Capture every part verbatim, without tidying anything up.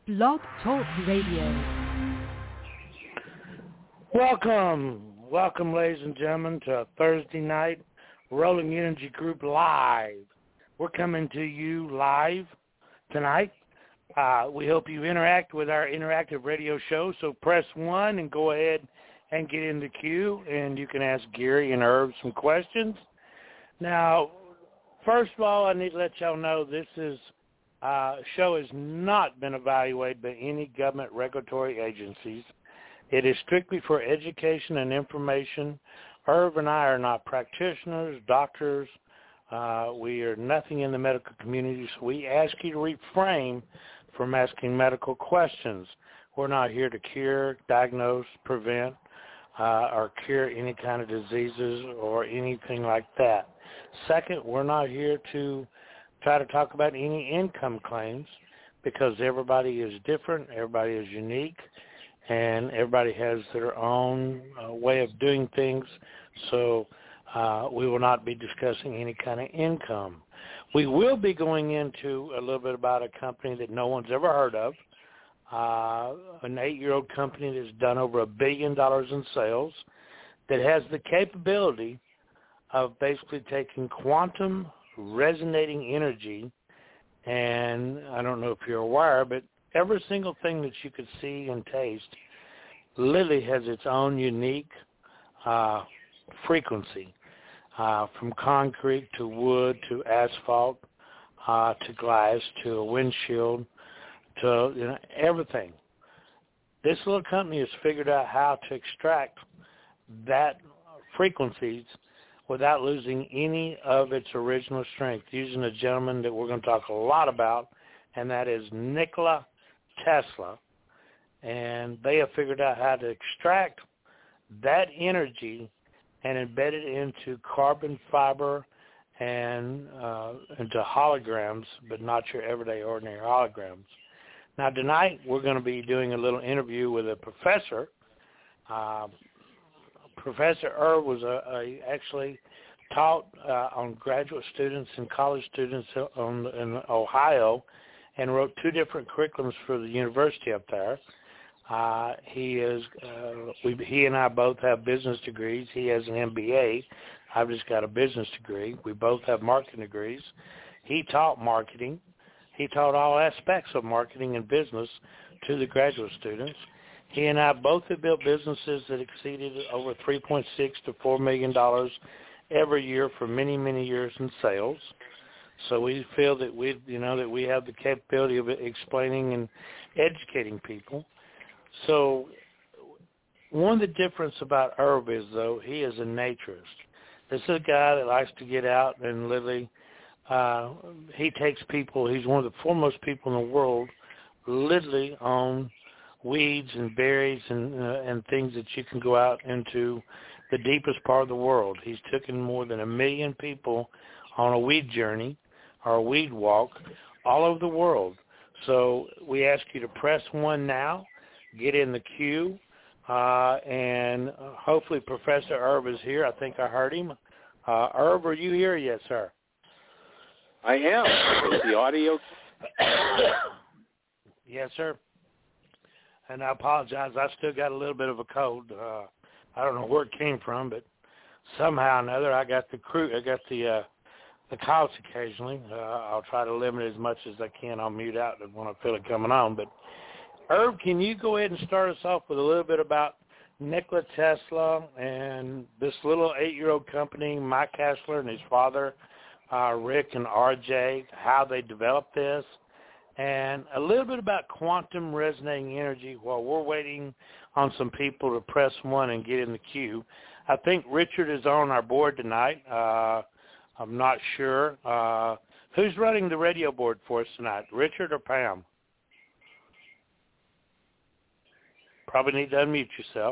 Blog Talk Radio. Welcome, welcome, ladies and gentlemen, to Thursday night Rolling Energy Group Live. We're coming to you live tonight. Uh, we hope you interact with our interactive radio show, so press one and go ahead and get in the queue, and you can ask Gary and Herb some questions. Now, first of all, I need to let y'all know this is uh, show has not been evaluated by any government regulatory agencies. It is strictly for education and information. Herb and I are not practitioners, doctors. Uh, we are nothing in the medical community, so we ask you to refrain from asking medical questions. We're not here to cure, diagnose, prevent, uh, or cure any kind of diseases or anything like that. Second, we're not here to try to talk about any income claims because everybody is different, everybody is unique, and everybody has their own uh, way of doing things, so uh, we will not be discussing any kind of income. We will be going into a little bit about a company that no one's ever heard of, uh, an eight-year-old company that's done over a billion dollars in sales, that has the capability of basically taking quantum resonating energy, and I don't know if you're aware, but every single thing that you could see and taste literally has its own unique uh, frequency, uh, from concrete to wood to asphalt uh, to glass to a windshield to you know, everything. This little company has figured out how to extract that frequencies without losing any of its original strength, using a gentleman that we're going to talk a lot about, and that is Nikola Tesla. And they have figured out how to extract that energy and embed it into carbon fiber and uh, into holograms, but not your everyday ordinary holograms. Now, tonight we're going to be doing a little interview with a professor. Uh, Professor Herb was a, a actually taught uh, on graduate students and college students on, in Ohio, and wrote two different curriculums for the university up there. Uh, he is. Uh, we, he and I both have business degrees. He has an M B A. I've just got a business degree. We both have marketing degrees. He taught marketing. He taught all aspects of marketing and business to the graduate students. He and I both have built businesses that exceeded over three point six to four million dollars every year for many, many years in sales. So we feel that we, you know, that we have the capability of explaining and educating people. So one of the difference about Herb is, though, he is a naturist. This is a guy that likes to get out and literally, uh, he takes people, he's one of the foremost people in the world, literally on weeds and berries and uh, and things that you can go out into the deepest part of the world. He's taken more than a million people on a weed journey or a weed walk all over the world. So we ask you to press one now, get in the queue, uh, and hopefully Professor Herb is here. I think I heard him. Uh, Herb, are you here yet, sir? I am. Is the audio? Yes, sir. And I apologize. I still got a little bit of a cold. Uh, I don't know where it came from, but somehow or another, I got the crew. I got the uh, the coughs occasionally. Uh, I'll try to limit it as much as I can. I'll mute out when I feel it coming on. But Herb, can you go ahead and start us off with a little bit about Nikola Tesla and this little eight-year-old company, Mike Kastler and his father, uh, Rick and R J, how they developed this? And a little bit about quantum resonating energy while we're waiting on some people to press one and get in the queue. I think Richard is on our board tonight. Uh, I'm not sure. Uh, who's running the radio board for us tonight, Richard or Pam? Probably need to unmute yourself.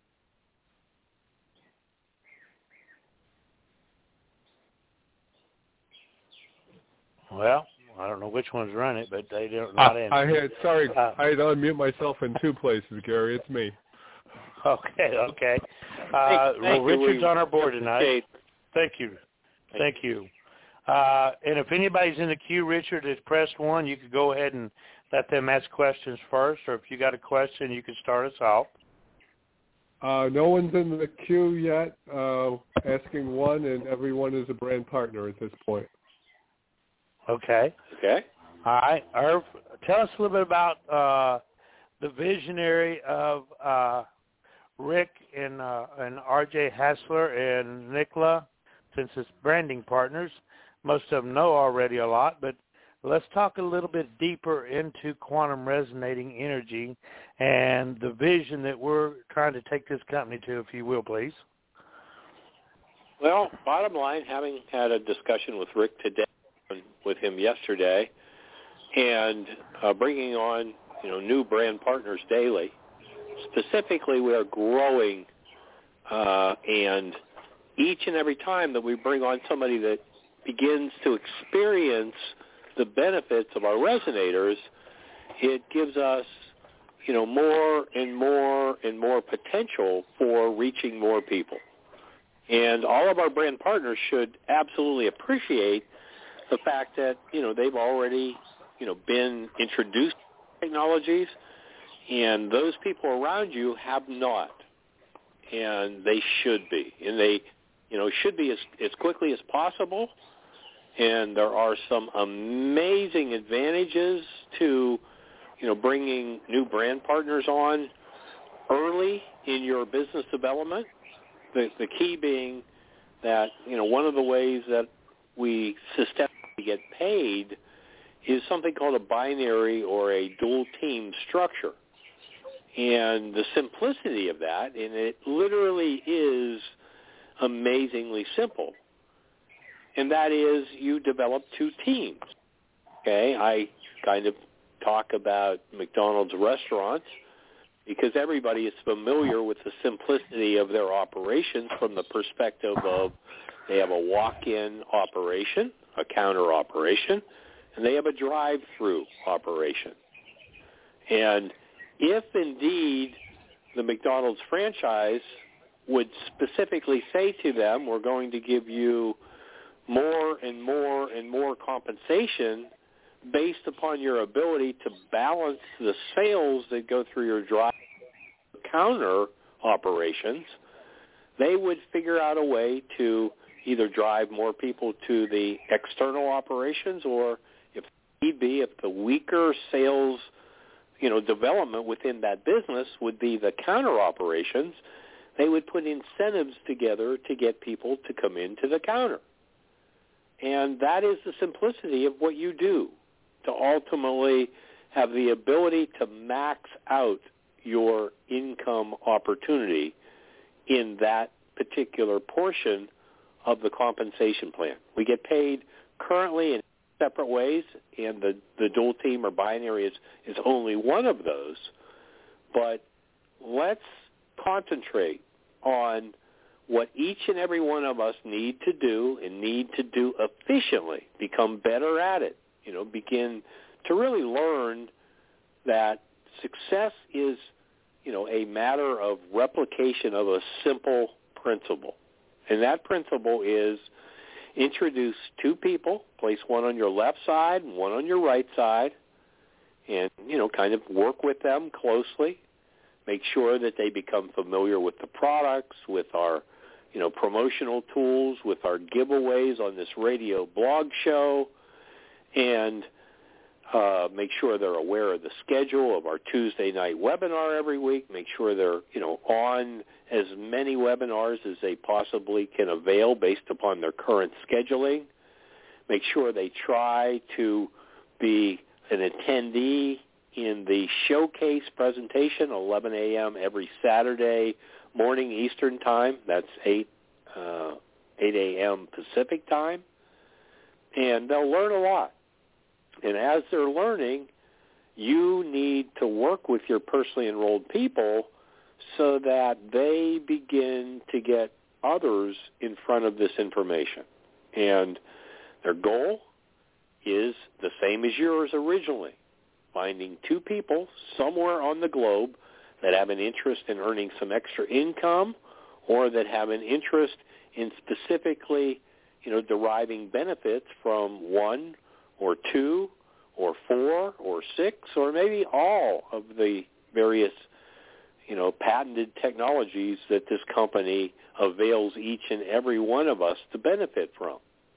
Well, I don't know which ones run it, but they don't. Not uh, I had sorry, uh, I had to unmute myself in two places, Gary. It's me. Okay, okay. Uh, Thank, well, thank Richard's you. on our board tonight. Okay. Thank you, thank you. Uh, and if anybody's in the queue, Richard, that's pressed one, you could go ahead and let them ask questions first, or if you got a question, you can start us off. Uh, no one's in the queue yet uh, asking one, and everyone is a brand partner at this point. Okay. Okay. All right. Irv, tell us a little bit about uh, the visionary of uh, Rick and uh, and R J Hassler and Nicola, since it's branding partners. Most of them know already a lot, but let's talk a little bit deeper into quantum resonating energy and the vision that we're trying to take this company to, if you will, please. Well, bottom line, having had a discussion with Rick today and with him yesterday, and uh, bringing on you know new brand partners daily. Specifically, we are growing, uh, and each and every time that we bring on somebody that begins to experience the benefits of our resonators, it gives us, you know, more and more and more potential for reaching more people. And all of our brand partners should absolutely appreciate the fact that, you know, they've already, you know, been introduced to technologies, and those people around you have not. And they should be. And they, you know, should be as, as quickly as possible. And there are some amazing advantages to, you know, bringing new brand partners on early in your business development. The, the key being that, you know, one of the ways that we systematically get paid is something called a binary or a dual team structure. And the simplicity of that, and it literally is amazingly simple, and that is you develop two teams. Okay, I kind of talk about McDonald's restaurants because everybody is familiar with the simplicity of their operations from the perspective of they have a walk-in operation, a counter operation, and they have a drive-through operation. And if indeed the McDonald's franchise would specifically say to them, we're going to give you more and more and more compensation based upon your ability to balance the sales that go through your drive counter operations, they would figure out a way to either drive more people to the external operations, or if need be, if the weaker sales, you know, development within that business would be the counter operations, they would put incentives together to get people to come into the counter. And that is the simplicity of what you do, to ultimately have the ability to max out your income opportunity in that particular portion of the compensation plan. We get paid currently in separate ways, and the, the dual team or binary is, is only one of those. But let's concentrate on what each and every one of us need to do and need to do efficiently, become better at it, you know, begin to really learn that success is, you know, a matter of replication of a simple principle. And that principle is introduce two people, place one on your left side and one on your right side, and, you know, kind of work with them closely. Make sure that they become familiar with the products, with our, you know, promotional tools, with our giveaways on this radio blog show, and uh, make sure they're aware of the schedule of our Tuesday night webinar every week. Make sure they're, you know, on as many webinars as they possibly can avail based upon their current scheduling. Make sure they try to be an attendee in the showcase presentation, eleven a.m. every Saturday morning Eastern time. That's eight a.m. Pacific time. And they'll learn a lot. And as they're learning, you need to work with your personally enrolled people so that they begin to get others in front of this information. And their goal is the same as yours originally, finding two people somewhere on the globe that have an interest in earning some extra income or that have an interest in specifically you know, deriving benefits from one or two or four or six or maybe all of the various, you know, patented technologies that this company avails each and every one of us to benefit from.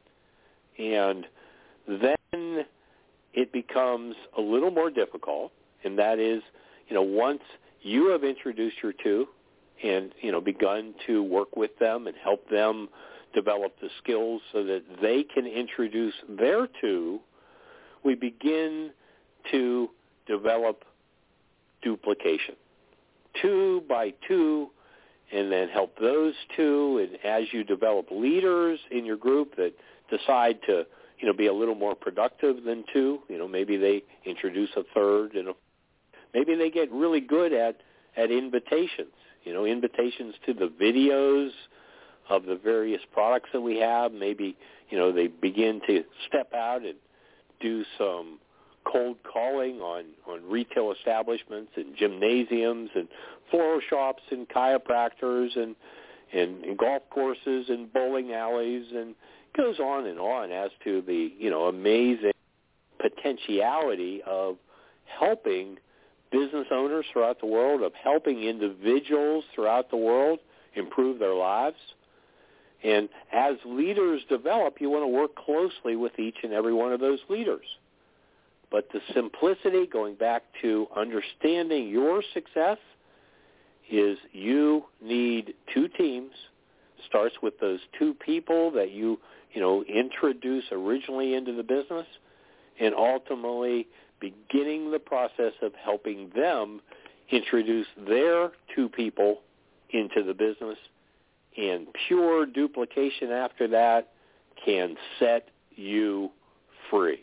And then it becomes a little more difficult, and that is, you know, once you have introduced your two and, you know, begun to work with them and help them develop the skills so that they can introduce their two, we begin to develop duplication. Two by two, and then help those two. And as you develop leaders in your group that decide to, you know, be a little more productive than two, you know, maybe they introduce a third, and a, maybe they get really good at, at invitations, you know, invitations to the videos of the various products that we have. Maybe, you know, they begin to step out and do some cold calling on, on retail establishments and gymnasiums and floral shops and chiropractors and, and, and golf courses and bowling alleys, and it goes on and on as to the, you know, amazing potentiality of helping business owners throughout the world, of helping individuals throughout the world improve their lives. And as leaders develop, you want to work closely with each and every one of those leaders. But the simplicity, going back to understanding your success, is you need two teams. Starts with those two people that you, you know, introduce originally into the business, and ultimately beginning the process of helping them introduce their two people into the business. And pure duplication after that can set you free.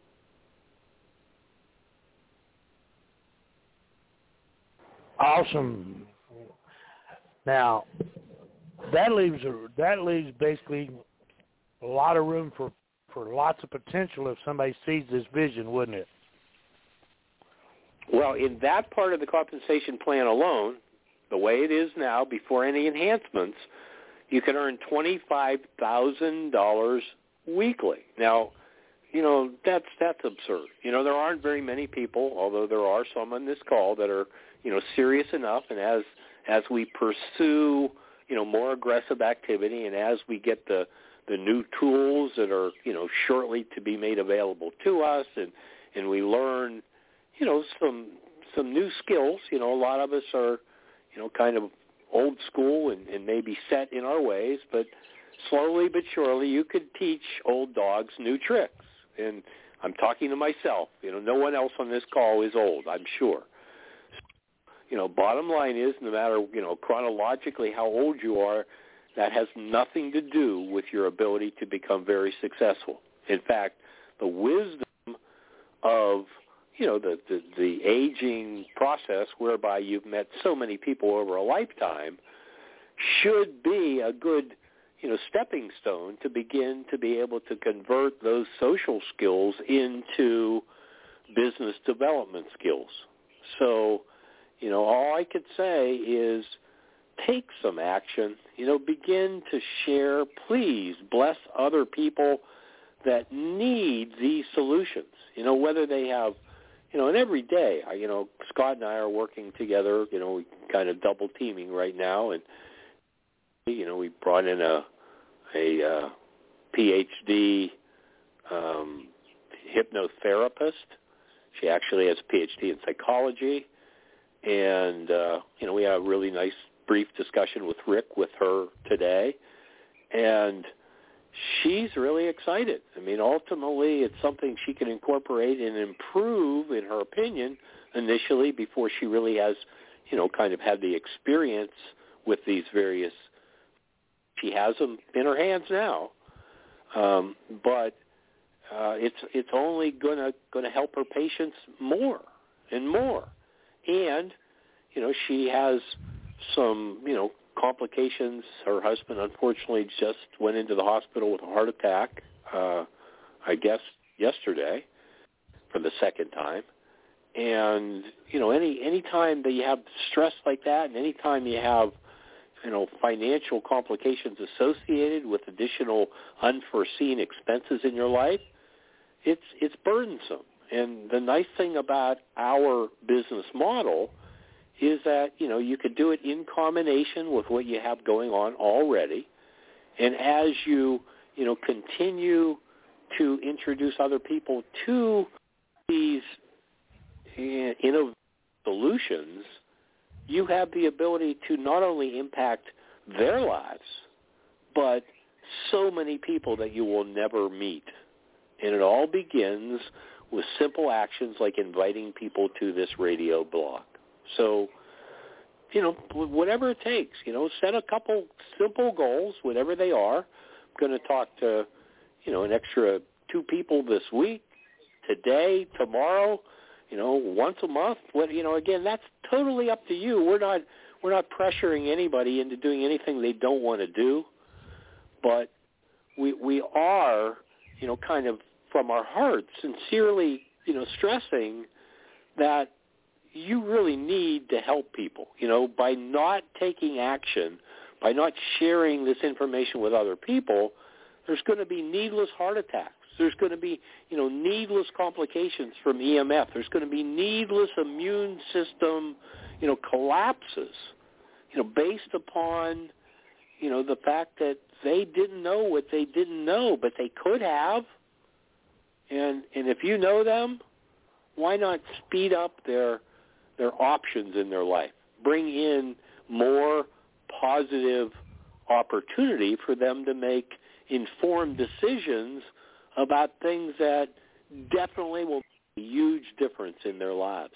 Awesome. Now, that leaves a, that leaves basically a lot of room for, for lots of potential if somebody sees this vision, wouldn't it? Well, in that part of the compensation plan alone, the way it is now, before any enhancements, you can earn twenty-five thousand dollars weekly. Now, you know, that's that's absurd. You know, there aren't very many people, although there are some on this call that are, you know, serious enough, and as as we pursue, you know, more aggressive activity, and as we get the the new tools that are, you know, shortly to be made available to us, and and we learn, you know, some some new skills. You know, a lot of us are, you know, kind of old school and, and maybe set in our ways, but slowly but surely you could teach old dogs new tricks. And I'm talking to myself. You know, no one else on this call is old, I'm sure. You know, bottom line is, no matter, you know, chronologically how old you are, that has nothing to do with your ability to become very successful. In fact, the wisdom of, you know, the, the, the aging process whereby you've met so many people over a lifetime should be a good, you know, stepping stone to begin to be able to convert those social skills into business development skills. So, you know, all I could say is take some action. You know, begin to share. Please bless other people that need these solutions. You know, whether they have, you know, and every day, you know, Scott and I are working together, you know, we kind of double teaming right now. And, you know, we brought in a, a uh, P H D um, hypnotherapist. She actually has a P H D in psychology. And, uh, you know, we had a really nice brief discussion with Rick with her today. And she's really excited. I mean, ultimately, it's something she can incorporate and improve, in her opinion, initially before she really has, you know, kind of had the experience with these various. She has them in her hands now, um, but uh, it's it's only gonna gonna help her patients more and more, and you know, she has some, you know, complications. Her husband, unfortunately, just went into the hospital with a heart attack, uh, I guess, yesterday for the second time. And, you know, any any time that you have stress like that, and any time you have you know, financial complications associated with additional unforeseen expenses in your life, it's it's burdensome. And the nice thing about our business model is that, you know, you could do it in combination with what you have going on already. And as you, you know, continue to introduce other people to these innovative solutions, you have the ability to not only impact their lives, but so many people that you will never meet. And it all begins with simple actions like inviting people to this radio blog. So, you know, whatever it takes, you know, set a couple simple goals, whatever they are. I'm going to talk to, you know, an extra two people this week, today, tomorrow, you know, once a month. What, you know, again, that's totally up to you. We're not we're not pressuring anybody into doing anything they don't want to do, but we we are, you know, kind of from our hearts sincerely, you know, stressing that you really need to help people. You know, by not taking action, by not sharing this information with other people, there's going to be needless heart attacks. There's going to be, you know, needless complications from E M F. There's going to be needless immune system, you know, collapses, you know, based upon, you know, the fact that they didn't know what they didn't know, but they could have. And and if you know them, why not speed up their their options in their life? Bring in more positive opportunity for them to make informed decisions about things that definitely will make a huge difference in their lives.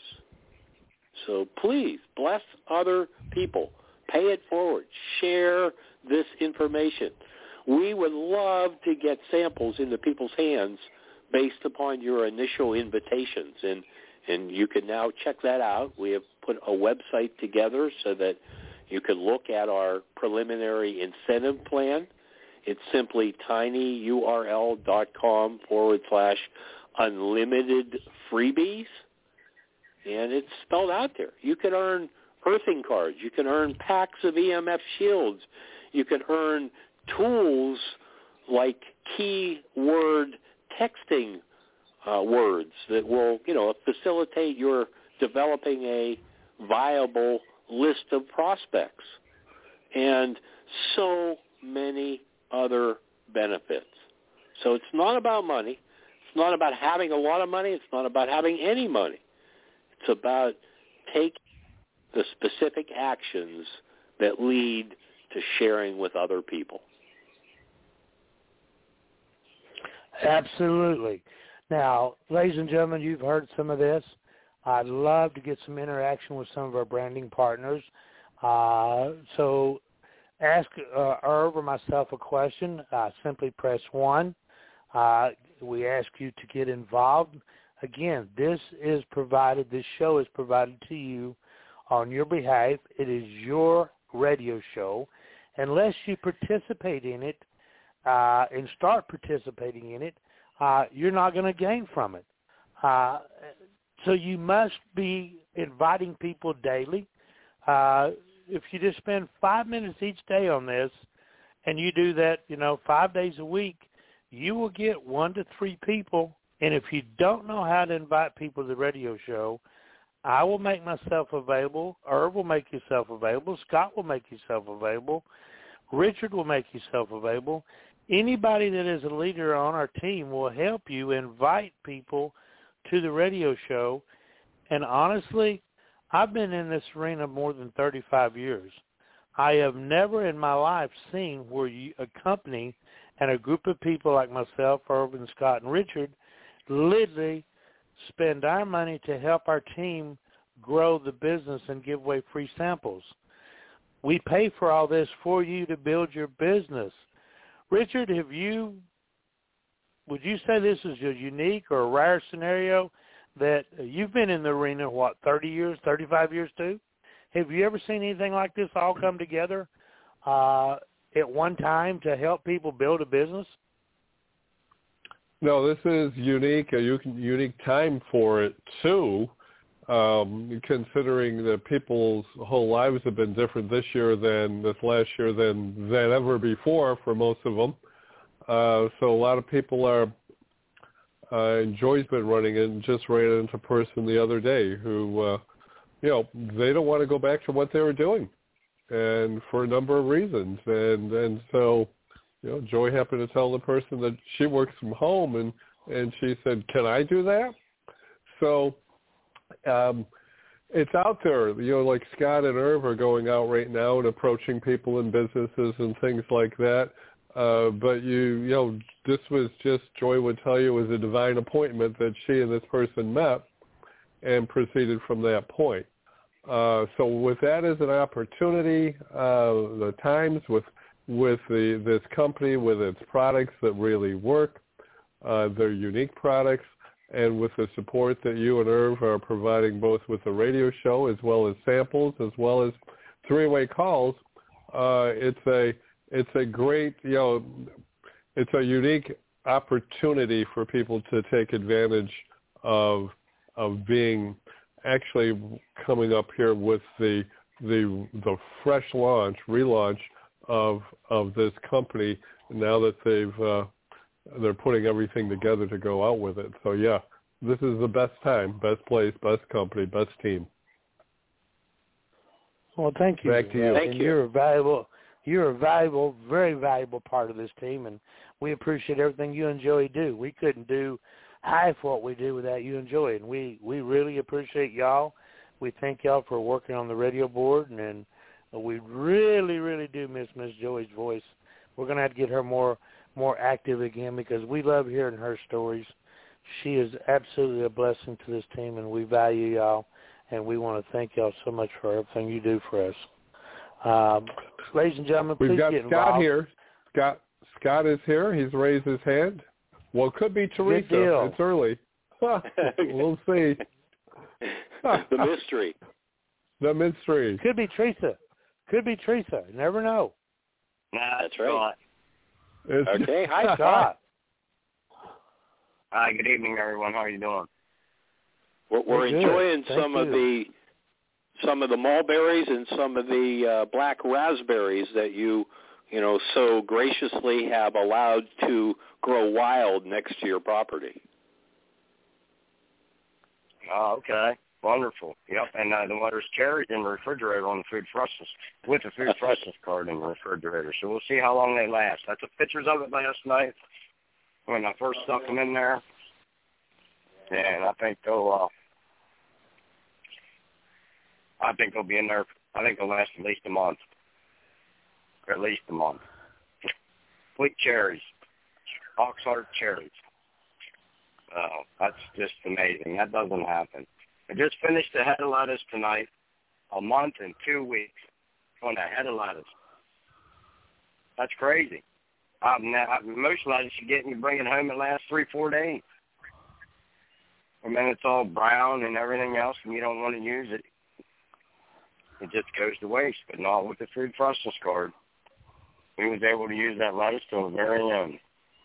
So please, bless other people. Pay it forward. Share this information. We would love to get samples into people's hands based upon your initial invitations. And, and you can now check that out. We have put a website together so that you can look at our preliminary incentive plan. It's simply tinyurl.com forward slash unlimited freebies. And it's spelled out there. You can earn earthing cards. You can earn packs of E M F shields. You can earn tools like keyword texting uh, words that will, you know, facilitate your developing a viable list of prospects. And so many other benefits. So it's not about money. It's not about having a lot of money. It's not about having any money. It's about taking the specific actions that lead to sharing with other people. Absolutely. Now, ladies and gentlemen, you've heard some of this. I'd love to get some interaction with some of our branding partners. Uh, so ask uh, Irv or myself a question. Uh, simply press one. Uh, we ask you to get involved. Again, this is provided, this show is provided to you on your behalf. It is your radio show. Unless you participate in it uh, and start participating in it, uh, you're not going to gain from it. Uh, so you must be inviting people daily. Uh, if you just spend five minutes each day on this and you do that, you know, five days a week, you will get one to three people. And if you don't know how to invite people to the radio show, I will make myself available. Irv will make himself available. Scott will make himself available. Richard will make himself available. Anybody that is a leader on our team will help you invite people to the radio show. And honestly, I've been in this arena more than thirty-five years. I have never in my life seen where you, a company and a group of people like myself, Irv, Scott, and Richard literally spend our money to help our team grow the business and give away free samples. We pay for all this for you to build your business. Richard, have you, would you say this is a unique or a rare scenario that you've been in the arena, what, thirty years, thirty-five years too? Have you ever seen anything like this all come together uh, at one time to help people build a business? No, this is unique, a unique time for it too. um, considering that people's whole lives have been different this year than this last year than, than ever before for most of them. Uh, so a lot of people are, uh, and Joy's been running it and just ran into a person the other day who, uh, you know, they don't want to go back to what they were doing, and for a number of reasons. And, and so, you know, Joy happened to tell the person that she works from home, and, and she said, can I do that? So um, it's out there. You know, like Scott and Irv are going out right now and approaching people in businesses and things like that. Uh, but you, you know, this was just, Joy would tell you, it was a divine appointment that she and this person met and proceeded from that point. Uh, so with that as an opportunity, uh, the times with with the this company, with its products that really work, uh, they're unique products, and with the support that you and Irv are providing both with the radio show as well as samples, as well as three-way calls, uh, it's a it's a great, you know, it's a unique opportunity for people to take advantage of of being actually coming up here with the the the fresh launch, relaunch of of this company now that they've uh, they're putting everything together to go out with it. So yeah, this is the best time, best place, best company, best team. Well, thank you. Back to you. Thank and you. You're a valuable, you're a valuable, very valuable part of this team, and we appreciate everything you and Joey do. We couldn't do half what we do without you and Joey, and we, we really appreciate y'all. We thank y'all for working on the radio board, and, and we really, really do miss Miss Joey's voice. We're going to have to get her more more active again because we love hearing her stories. She is absolutely a blessing to this team, and we value y'all, and we want to thank y'all so much for everything you do for us. Um, ladies and gentlemen, please We've got get Scott involved. here. Scott Scott is here. He's raised his hand. Well, it could be Teresa. deal. It's early. We'll see. The mystery. The mystery. Could be Teresa. Could be Teresa. You never know. Nah, That's right. It's- Okay. Hi, Scott. Hi, good evening, everyone. How are you doing? We're, we're We're good. enjoying Thank some of you. the some of the mulberries and some of the uh, black raspberries that you you know so graciously have allowed to grow wild next to your property. Oh, okay. Wonderful. Yep, and uh, the there's cherries in the refrigerator on the food freshness, with the food freshness card in the refrigerator. So we'll see how long they last. I took pictures of it last night when I first stuck them in there, and I think they'll, uh, I think they'll be in there. I think they'll last at least a month, at least a month. Sweet cherries, Oxheart cherries. Uh, that's just amazing. That doesn't happen. I just finished a head of lettuce tonight, a month and two weeks on a head of lettuce. That's crazy. Um, now, most lettuce you get and you bring it home, it lasts three, four days. And then it's all brown and everything else, and you don't want to use it. It just goes to waste, but not with the food freshness card. We was able to use that lettuce till the very end.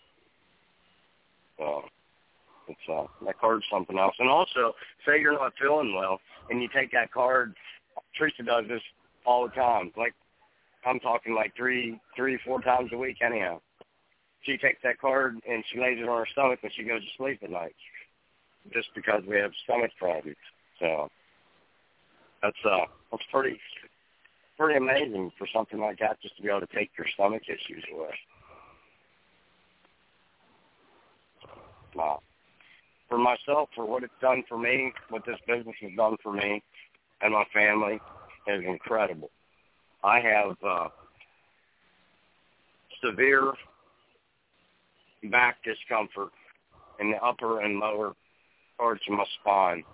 So it's uh, that card's something else. And also, say you're not feeling well, and you take that card. Teresa does this all the time. Like I'm talking like three, three, four times a week. Anyhow, she takes that card and she lays it on her stomach when she goes to sleep at night, just because we have stomach problems. So that's uh, that's pretty, pretty amazing for something like that, just to be able to take your stomach issues away. Wow. For myself, for what it's done for me, what this business has done for me and my family is incredible. I have uh, severe back discomfort in the upper and lower parts of my spine.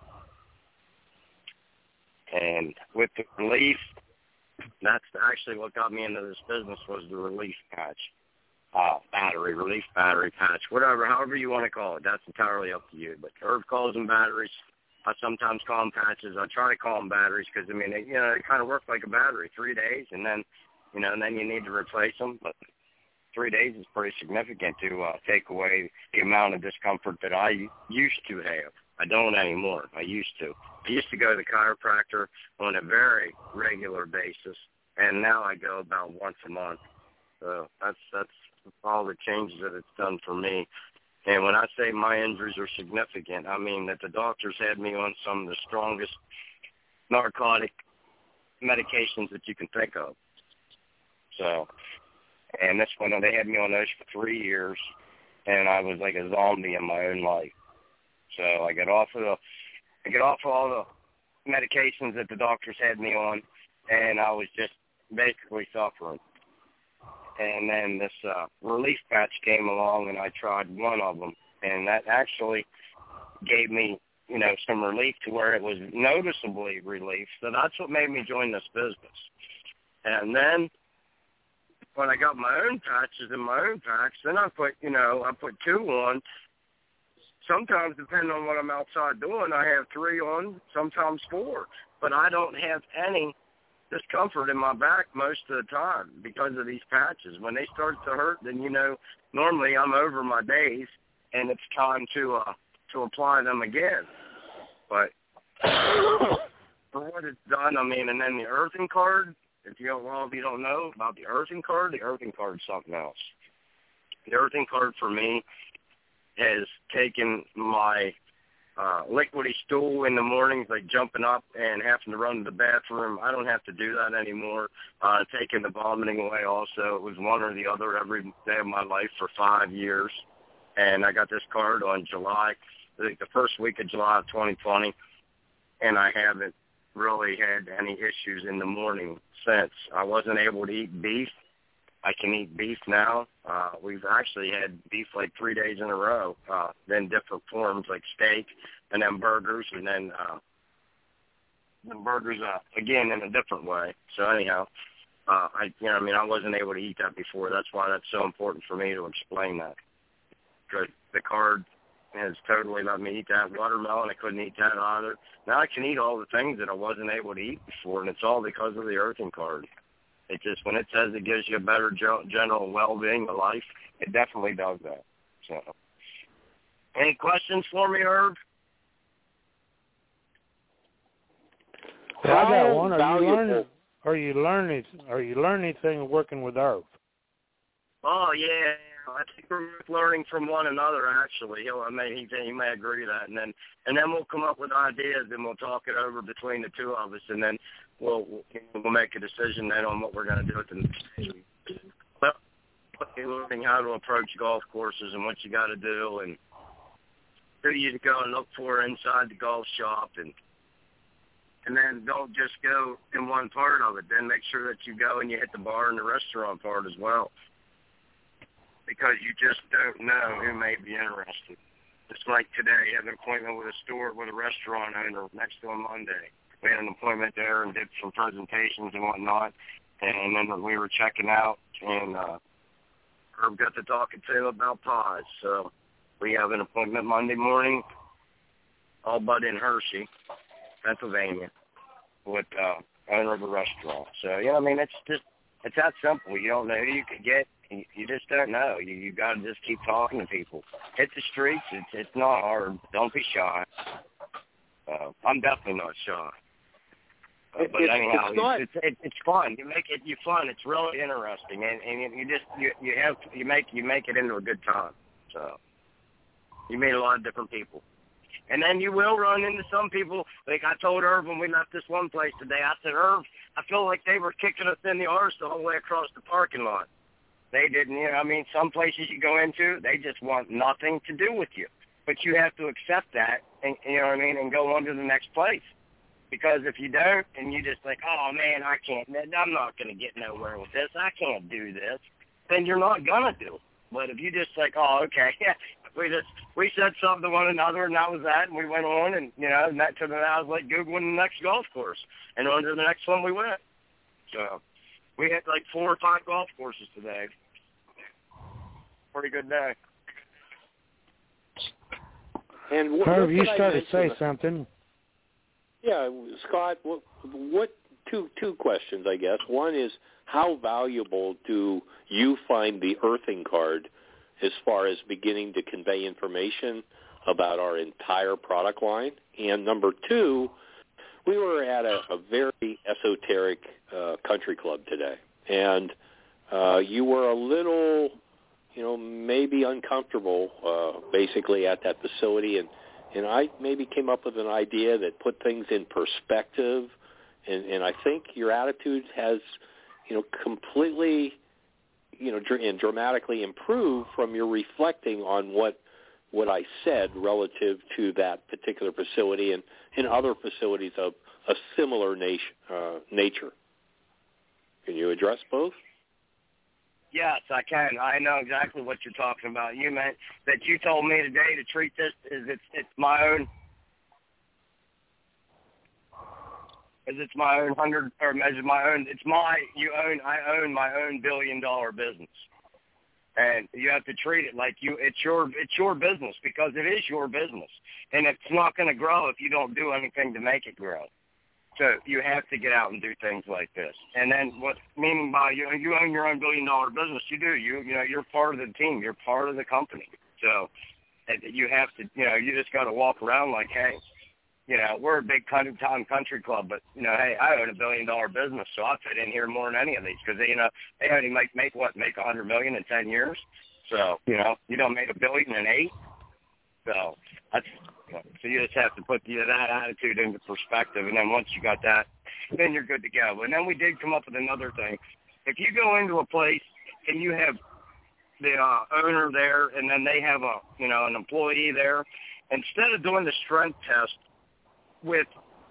And with the relief, that's actually what got me into this business, was the relief patch. Uh, battery, relief battery patch, whatever, however you want to call it. That's entirely up to you. But Irv calls them batteries. I sometimes call them patches. I try to call them batteries because, I mean, they, you know, they kind of work like a battery. Three days, and then, you know, and then you need to replace them. But three days is pretty significant to uh, take away the amount of discomfort that I used to have. I don't anymore. I used to. I used to go to the chiropractor on a very regular basis, and now I go about once a month. So that's that's all the changes that it's done for me. And when I say my injuries are significant, I mean that the doctors had me on some of the strongest narcotic medications that you can think of. So, and this one, they had me on those for three years, and I was like a zombie in my own life. So I got off of the, I got off of all the medications that the doctors had me on, and I was just basically suffering. And then this uh, relief patch came along, and I tried one of them, and that actually gave me, you know, some relief to where it was noticeably relief. So that's what made me join this business. And then when I got my own patches and my own packs, then I put, you know, I put two on. Sometimes, depending on what I'm outside doing, I have three on, sometimes four. But I don't have any discomfort in my back most of the time because of these patches. When they start to hurt, then, you know, normally I'm over my days, and it's time to uh, to apply them again. But for what it's done, I mean, and then the earthing card, if you don't, well, if you don't know about the earthing card, the earthing card is something else. The earthing card for me has taken my uh, liquidy stool in the mornings, like jumping up and having to run to the bathroom. I don't have to do that anymore. Uh, taking the vomiting away also. It was one or the other every day of my life for five years. And I got this card on July, I think the first week of July of twenty twenty, and I haven't really had any issues in the morning since. I wasn't able to eat beef. I can eat beef now. Uh, we've actually had beef like three days in a row, uh, then different forms like steak and then burgers, and then uh, the burgers uh, again in a different way. So anyhow, uh, I you know I mean I wasn't able to eat that before. That's why that's so important for me to explain that. Because the card has totally let me eat that watermelon. I couldn't eat that either. Now I can eat all the things that I wasn't able to eat before, and it's all because of the earthing card. It just, when it says it gives you a better general well-being of life, it definitely does that. So, any questions for me, Herb? Well, I got one. Are you learning? Are you learning? Are you learning anything working with Herb? Oh yeah, I think we're learning from one another. Actually, he'll, I may, he, he may agree to that, and then and then we'll come up with ideas, and we'll talk it over between the two of us, and then we'll we'll make a decision then on what we're going to do with the next day. Well, learning how to approach golf courses and what you got to do, and who you go and look for inside the golf shop, and and then don't just go in one part of it. Then make sure that you go and you hit the bar and the restaurant part as well, because you just don't know who may be interested. Just like today, I had an appointment with a store, with a restaurant owner next to a Monday. We had an appointment there and did some presentations and whatnot, and then we were checking out, and uh, Herb got to talking to him about pies. So we have an appointment Monday morning, all but in Hershey, Pennsylvania, with uh, owner of the restaurant. So, yeah, I mean, it's just, it's that simple. You don't know who you could get. You, you just don't know. You you got to just keep talking to people. Hit the streets. It's it's not hard. Don't be shy. Uh, I'm definitely not shy. Uh, but it's, anyhow, it's, not... it's, it's it's fun. You make it you fun. It's really interesting, and and you just you you have you make you make it into a good time. So you meet a lot of different people, and then you will run into some people. Like I told Irv when we left this one place today, I said, Irv, I feel like they were kicking us in the arse the whole way across the parking lot. They didn't, you know. I mean, some places you go into, they just want nothing to do with you, but you have to accept that, and you know what I mean, and go on to the next place. Because if you don't, and you just like, oh, man, I can't, I'm not going to get nowhere with this, I can't do this, then you're not going to do it. But if you just like, oh, okay, yeah, we just, we said something to one another, and that was that, and we went on, and, you know, and that to the, I was like Googling the next golf course, and on to the next one we went. So we had like four or five golf courses today. Pretty good day. And what, Herb, what you I started to say mention? something. Yeah, Scott, what, what two two questions, I guess. One is, how valuable do you find the earthing card as far as beginning to convey information about our entire product line? And number two, at a, a very esoteric uh, country club today, and uh, you were a little, you know, maybe uncomfortable uh, basically at that facility, and, and I maybe came up with an idea that put things in perspective, and, and I think your attitude has, you know, completely, you know, dr- and dramatically improved from your reflecting on what what I said relative to that particular facility and, and other facilities of a similar nat- uh, nature. Can you address both? Yes, I can. I know exactly what you're talking about. You meant that you told me today to treat this as it's, it's my own, as it's my own hundred, or as my own, it's my, you own, I own my own billion dollar business. And you have to treat it like you, it's your, it's your business, because it is your business. And it's not going to grow if you don't do anything to make it grow. So you have to get out and do things like this. And then what, meaning by you, you own your own billion dollar business, you do. You, you know, you're part of the team. You're part of the company. So you have to, you know, you just got to walk around like, hey, you know, we're a big time country club, but, you know, hey, I own a billion-dollar business, so I fit in here more than any of these because, they, you know, they only make, make what, make a hundred million dollars in ten years? So, you know, you don't make a billion in eight? So that's, so you just have to put you know, that attitude into perspective, and then once you got that, then you're good to go. And then we did come up with another thing. If you go into a place and you have the uh, owner there and then they have a, you know, an employee there, instead of doing the strength test with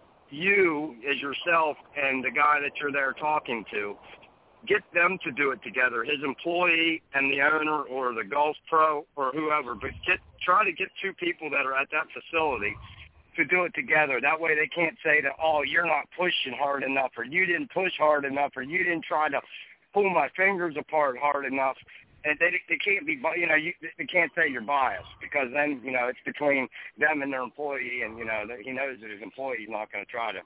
you as yourself and the guy that you're there talking to, get them to do it together, his employee and the owner or the golf pro or whoever, but get try to get two people that are at that facility to do it together. That way they can't say that, oh, you're not pushing hard enough, or you didn't push hard enough, or you didn't try to pull my fingers apart hard enough. And they they can't be, you know, you, they can't say you're biased, because then, you know, it's between them and their employee, and, you know, he knows that his employee is not going to try to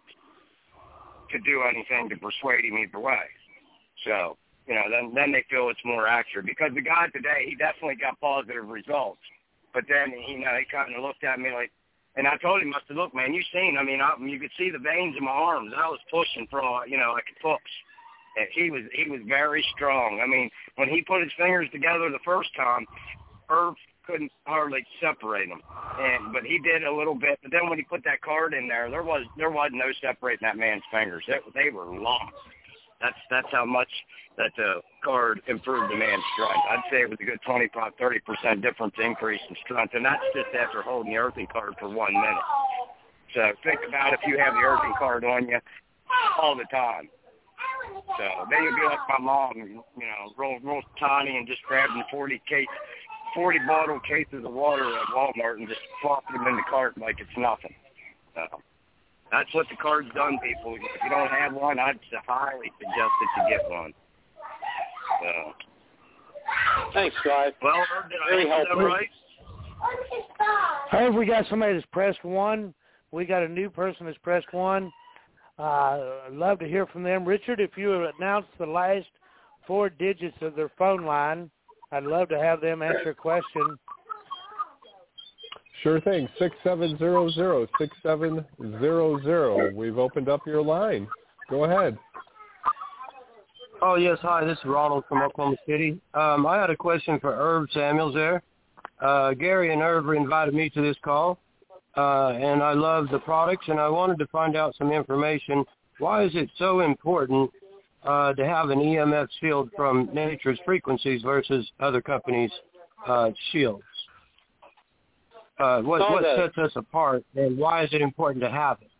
to do anything to persuade him either way. So, you know, then then they feel it's more accurate, because the guy today, he definitely got positive results. But then, you know, he kind of looked at me like, and I told him, I said, look, man, you seen, I mean, I, you could see the veins in my arms. I was pushing for, you know, like a push. And he was he was very strong. I mean, when he put his fingers together the first time, Irv couldn't hardly separate them. And but he did a little bit. But then when he put that card in there, there was there was no separating that man's fingers. They, they were long. That's that's how much that the card improved the man's strength. I'd say it was a good twenty-five, thirty percent difference increase in strength, and that's just after holding the earthing card for one minute. So think about if you have the earthing card on you all the time. So then you'd be like my mom, you know, roll, roll tiny and just grabbing forty case, forty bottle cases of water at Walmart and just flopping them in the cart like it's nothing. So that's what the card's done, people. If you don't have one, I'd highly suggest that you get one. So. Thanks, guys. Well, did I Very answer helpful. that right? Hey, we got somebody that's pressed one. We got a new person that's pressed one. Uh, I'd love to hear from them. Richard, if you would announce the last four digits of their phone line, I'd love to have them answer a question. Sure thing. six seven zero zero, six seven zero zero. We've opened up your line. Go ahead. Oh, yes. Hi, this is Ronald from Oklahoma City. Um, I had a question for Irv Samuels there. Uh, Gary and Irv invited me to this call. Uh, and I love the products, and I wanted to find out some information. Why is it so important uh, to have an E M F shield from Nature's Frequencies versus other companies' uh, shields? Uh, what, what sets us apart, and why is it important to have it?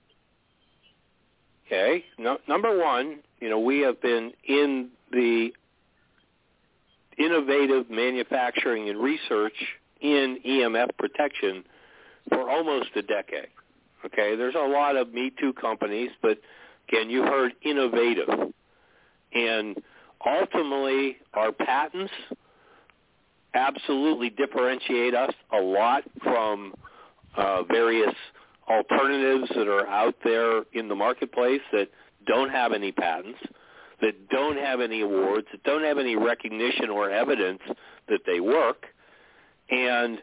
Okay. No, number one, you know, we have been in the innovative manufacturing and research in E M F protection for almost a decade. Okay, there's a lot of Me Too companies, but again, you heard innovative. And ultimately, our patents absolutely differentiate us a lot from uh, various alternatives that are out there in the marketplace that don't have any patents, that don't have any awards, that don't have any recognition or evidence that they work. And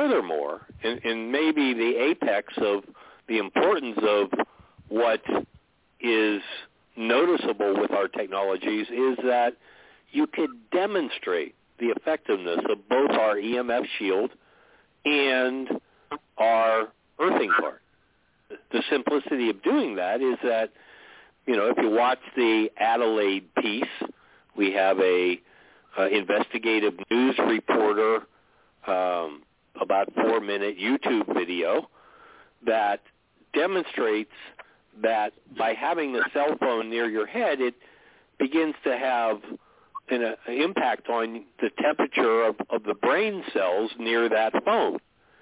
furthermore, and, and maybe the apex of the importance of what is noticeable with our technologies is that you could demonstrate the effectiveness of both our E M F shield and our earthing card. The simplicity of doing that is that, you know, if you watch the Adelaide piece, we have a uh, investigative news reporter, um, about four-minute YouTube video that demonstrates that by having a cell phone near your head, it begins to have an uh, impact on the temperature of, of the brain cells near that phone.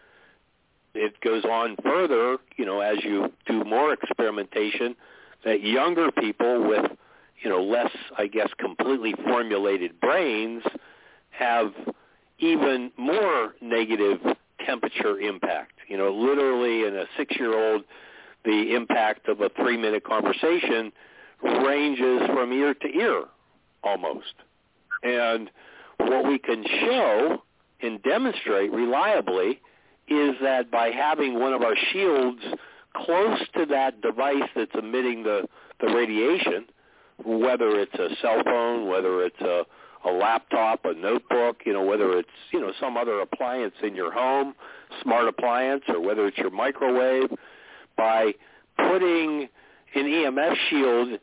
It goes on further, you know, as you do more experimentation, that younger people with, you know, less, I guess, completely formulated brains have even more negative temperature impact. You know, literally in a six-year-old, the impact of a three-minute conversation ranges from ear to ear almost. And what we can show and demonstrate reliably is that by having one of our shields close to that device that's emitting the, the radiation, whether it's a cell phone, whether it's a, a laptop, a notebook, you know, whether it's, you know, some other appliance in your home, smart appliance, or whether it's your microwave, by putting an E M F shield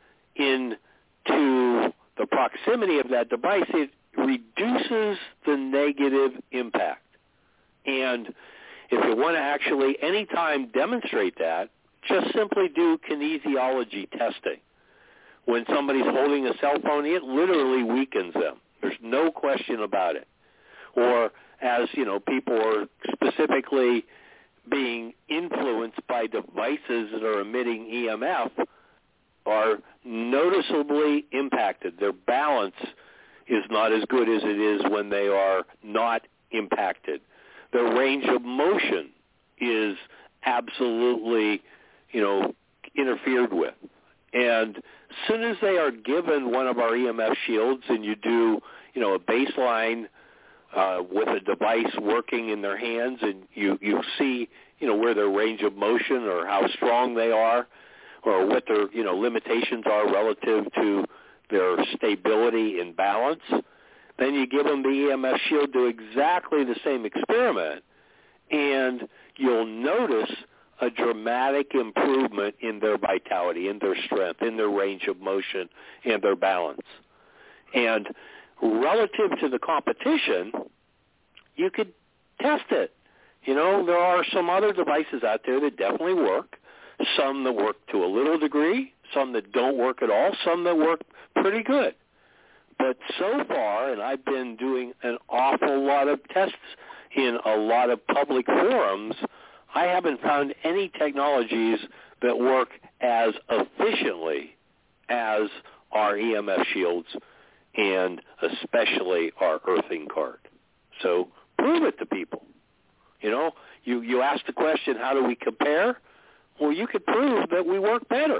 into the proximity of that device, it reduces the negative impact. And if you want to actually anytime demonstrate that, just simply do kinesiology testing. When somebody's holding a cell phone, it literally weakens them. There's no question about it. Or as, you know, people are specifically being influenced by devices that are emitting E M F, are noticeably impacted. Their balance is not as good as it is when they are not impacted. Their range of motion is absolutely, you know, interfered with. And as soon as they are given one of our E M F shields and you do, you know, a baseline uh, with a device working in their hands, and you, you see, you know, where their range of motion or how strong they are, or what their, you know, limitations are relative to their stability and balance, then you give them the E M F shield, do exactly the same experiment, and you'll notice a dramatic improvement in their vitality, in their strength, in their range of motion, and their balance. And relative to the competition, you could test it. You know, there are some other devices out there that definitely work, some that work to a little degree, some that don't work at all, some that work pretty good. But so far, and I've been doing an awful lot of tests in a lot of public forums, I haven't found any technologies that work as efficiently as our E M F shields and especially our earthing card. So prove it to people. You know, you, you ask the question, how do we compare? Well, you could prove that we work better.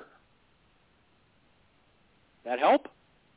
That help?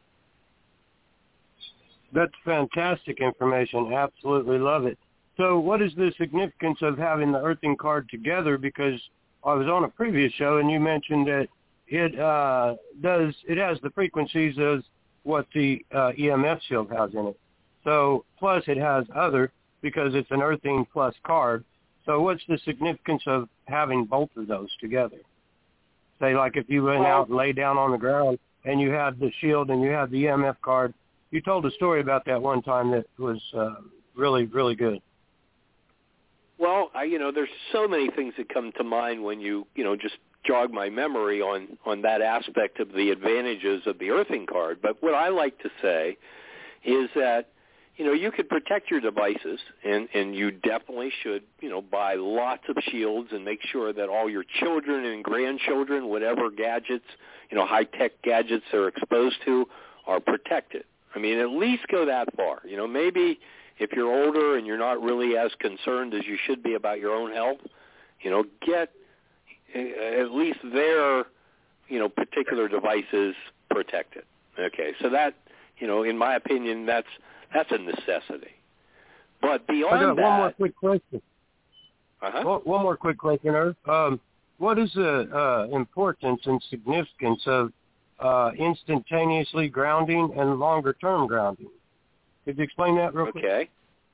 That's fantastic information. Absolutely love it. So what is the significance of having the earthing card together? Because I was on a previous show and you mentioned that it uh, does it has the frequencies as what the uh, E M F shield has in it. So plus it has other because it's an earthing plus card. So what's the significance of having both of those together? Say like if you went out and lay down on the ground and you had the shield and you had the E M F card. You told a story about that one time that was uh, really, really good. Well, I, you know, there's so many things that come to mind when you, you know, just jog my memory on, on that aspect of the advantages of the earthing card. But what I like to say is that, you know, you could protect your devices, and, and you definitely should, you know, buy lots of shields and make sure that all your children and grandchildren, whatever gadgets, you know, high-tech gadgets they're exposed to, are protected. I mean, at least go that far. You know, maybe if you're older and you're not really as concerned as you should be about your own health, you know, get at least their, you know, particular devices protected. Okay, so that, you know, in my opinion, that's that's a necessity. But beyond I got that, one more quick question. uh-huh. One, one more quick question, Irv. Um, what is the uh, importance and significance of uh, instantaneously grounding and longer-term grounding? Could you explain that real quick? Okay.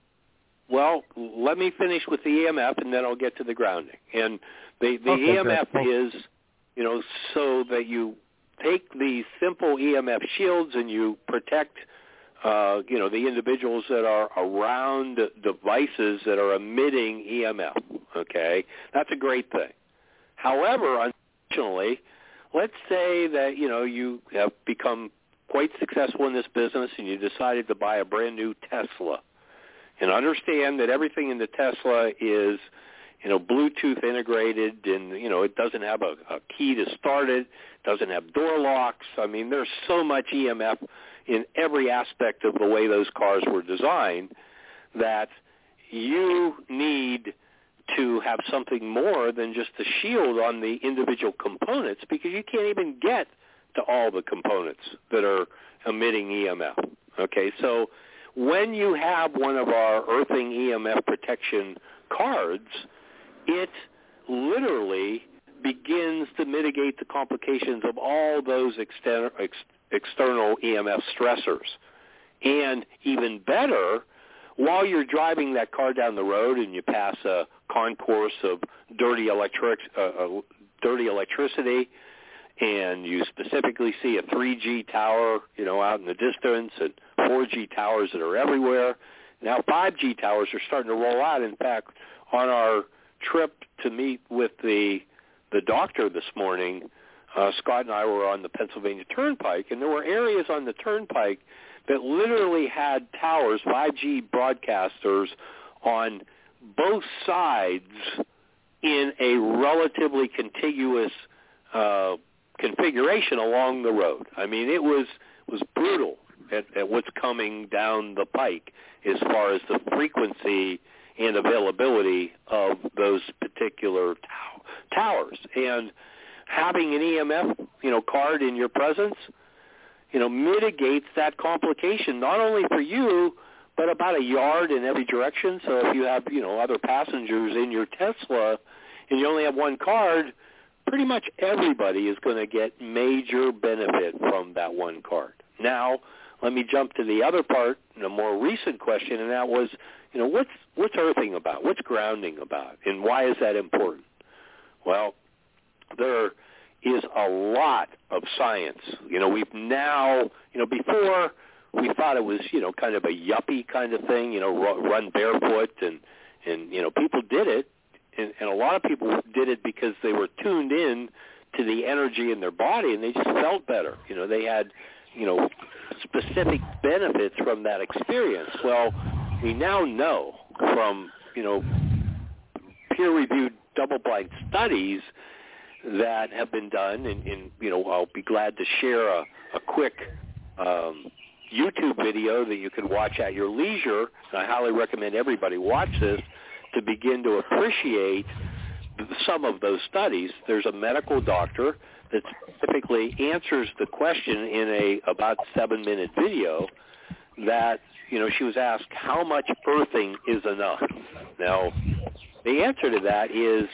Well, let me finish with the E M F, and then I'll get to the grounding. And the, the okay, E M F good. is, you know, so that you take these simple E M F shields and you protect, uh, you know, the individuals that are around devices that are emitting E M F, okay? That's a great thing. However, unfortunately, let's say that, you know, you have become quite successful in this business and you decided to buy a brand new Tesla. And understand that everything in the Tesla is, you know, Bluetooth integrated, and, you know, it doesn't have a, a key to start it, doesn't have door locks. I mean, there's so much E M F in every aspect of the way those cars were designed that you need to have something more than just a shield on the individual components, because you can't even get to all the components that are emitting E M F. Okay, so when you have one of our earthing E M F protection cards, it literally begins to mitigate the complications of all those exter- ex- external E M F stressors. And even better, while you're driving that car down the road and you pass a concourse of dirty electric, uh, uh, dirty electricity, and you specifically see a three G tower, you know, out in the distance, and four G towers that are everywhere. Now five G towers are starting to roll out. In fact, on our trip to meet with the the doctor this morning, uh, Scott and I were on the Pennsylvania Turnpike, and there were areas on the Turnpike that literally had towers, five G broadcasters, on both sides in a relatively contiguous uh, configuration along the road. I mean, it was was brutal at, at what's coming down the pike as far as the frequency and availability of those particular tow- towers. And having an E M F, you know, card in your presence, you know, mitigates that complication, not only for you, but about a yard in every direction. So if you have, you know, other passengers in your Tesla and you only have one card, pretty much everybody is going to get major benefit from that one card. Now, let me jump to the other part, a more recent question, and that was, you know, what's what's earthing about? What's grounding about? And why is that important? Well, there is a lot of science. You know, we've now, you know, before we thought it was, you know, kind of a yuppie kind of thing, you know, run barefoot, and, and you know, people did it, and, and a lot of people did it because they were tuned in to the energy in their body, and they just felt better. You know, they had, you know, specific benefits from that experience. Well, we now know from, you know, peer-reviewed double-blind studies that have been done, and, and you know, I'll be glad to share a, a quick um, YouTube video that you can watch at your leisure, and I highly recommend everybody watch this to begin to appreciate some of those studies. There's a medical doctor that specifically answers the question in a about seven-minute video that, you know, she was asked how much earthing is enough. Now, the answer to that is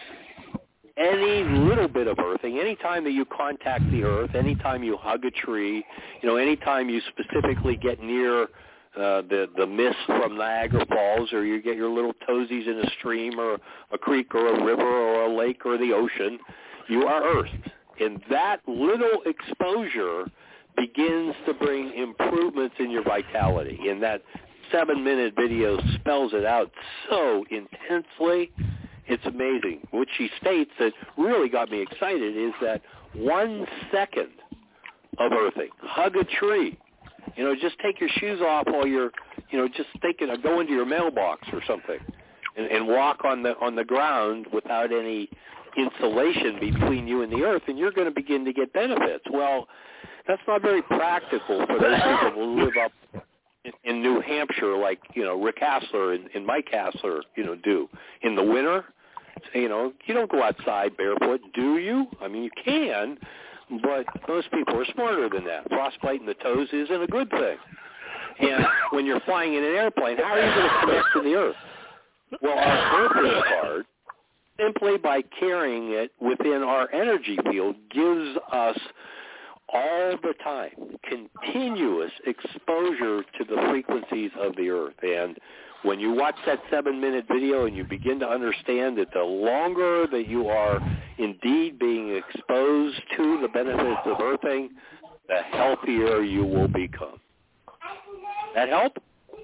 any little bit of earthing, any time that you contact the earth, any time you hug a tree, you know, any time you specifically get near uh, the, the mist from Niagara Falls, or you get your little toesies in a stream or a creek or a river or a lake or the ocean, you are earthed. And that little exposure begins to bring improvements in your vitality. And that seven-minute video spells it out so intensely. It's amazing. What she states that really got me excited is that one second of earthing, hug a tree, you know, just take your shoes off while you're, you know, just thinking of going to your mailbox or something, and, and walk on the on the ground without any insulation between you and the earth, and you're going to begin to get benefits. Well, that's not very practical for those people who live up in, in New Hampshire, like, you know, Rick Hassler and, and Mike Hassler, you know, do. In the winter, you know, you don't go outside barefoot, do you? I mean, you can, but most people are smarter than that. Frostbite in the toes isn't a good thing. And when you're flying in an airplane, how are you going to connect to the earth? Well, our earthing card simply by carrying it within our energy field gives us all the time continuous exposure to the frequencies of the earth. And when you watch that seven-minute video and you begin to understand that the longer that you are indeed being exposed to the benefits of earthing, the healthier you will become. That help?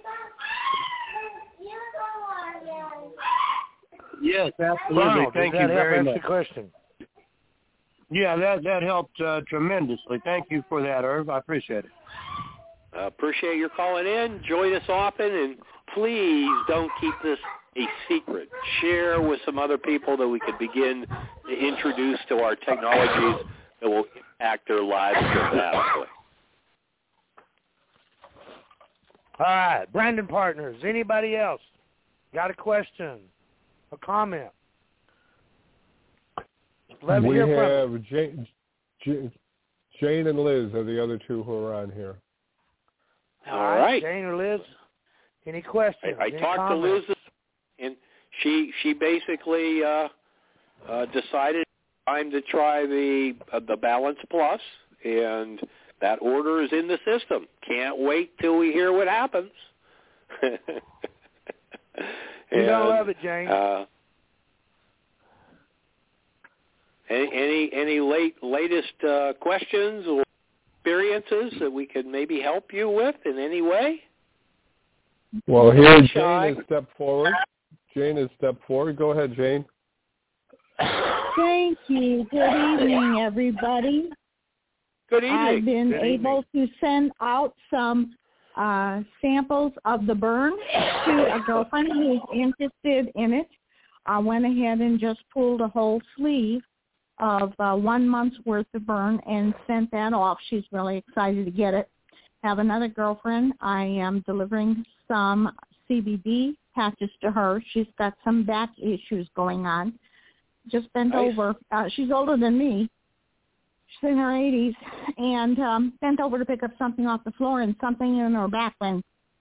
Yes, absolutely. Wow, Thank does you that very help? much. That's the question. Yeah, that that helped uh, tremendously. Thank you for that, Irv. I appreciate it. Uh, appreciate your calling in. Join us often, and please don't keep this a secret. Share with some other people that we could begin to introduce to our technologies that will impact their lives dramatically. All right, Brandon Partners. Anybody else got a question, a comment? Let me we hear have from Jane, Jane, Jane and Liz are the other two who are on here. All right. Jane or Liz, any questions? I, I any talked comments? to Liz, and she she basically uh, uh, decided time to try the uh, the Balance Plus, and that order is in the system. Can't wait till we hear what happens. You and, don't love it, Jane. Uh, any any any late latest uh, questions or experiences that we could maybe help you with in any way? Well, here Jane Shy. has stepped forward. Jane has stepped forward. Go ahead, Jane. Thank you. Good evening, everybody. Good evening. I've been Good able to send out some uh, samples of the burn to a girlfriend who's interested in it. I went ahead and just pulled a whole sleeve of uh, one month's worth of burn and sent that off. She's really excited to get it. Have another girlfriend. I am delivering some C B D patches to her. She's got some back issues going on. Just bent Nice. over. Uh, she's older than me. She's in her eighties, and um, bent over to pick up something off the floor, and something in her back went,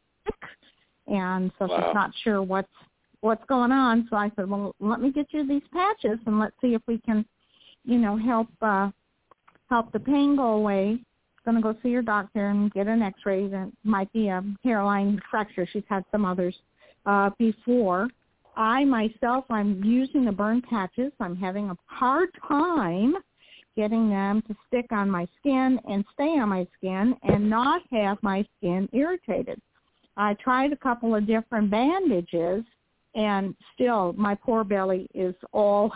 and so Wow. she's not sure what's what's going on. So I said, well, let me get you these patches, and let's see if we can, you know, help uh, help the pain go away. Going to go see your doctor and get an X-ray. That might be a hairline fracture. She's had some others uh, before. I myself, I'm using the burn patches. I'm having a hard time getting them to stick on my skin and stay on my skin and not have my skin irritated. I tried a couple of different bandages, and still my poor belly is all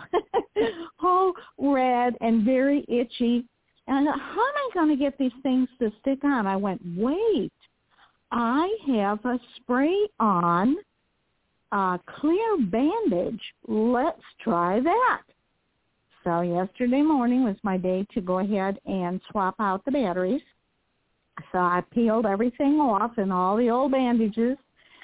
all red and very itchy. And I thought, how am I going to get these things to stick on? I went, wait, I have a spray-on uh, clear bandage. Let's try that. So yesterday morning was my day to go ahead and swap out the batteries. So I peeled everything off and all the old bandages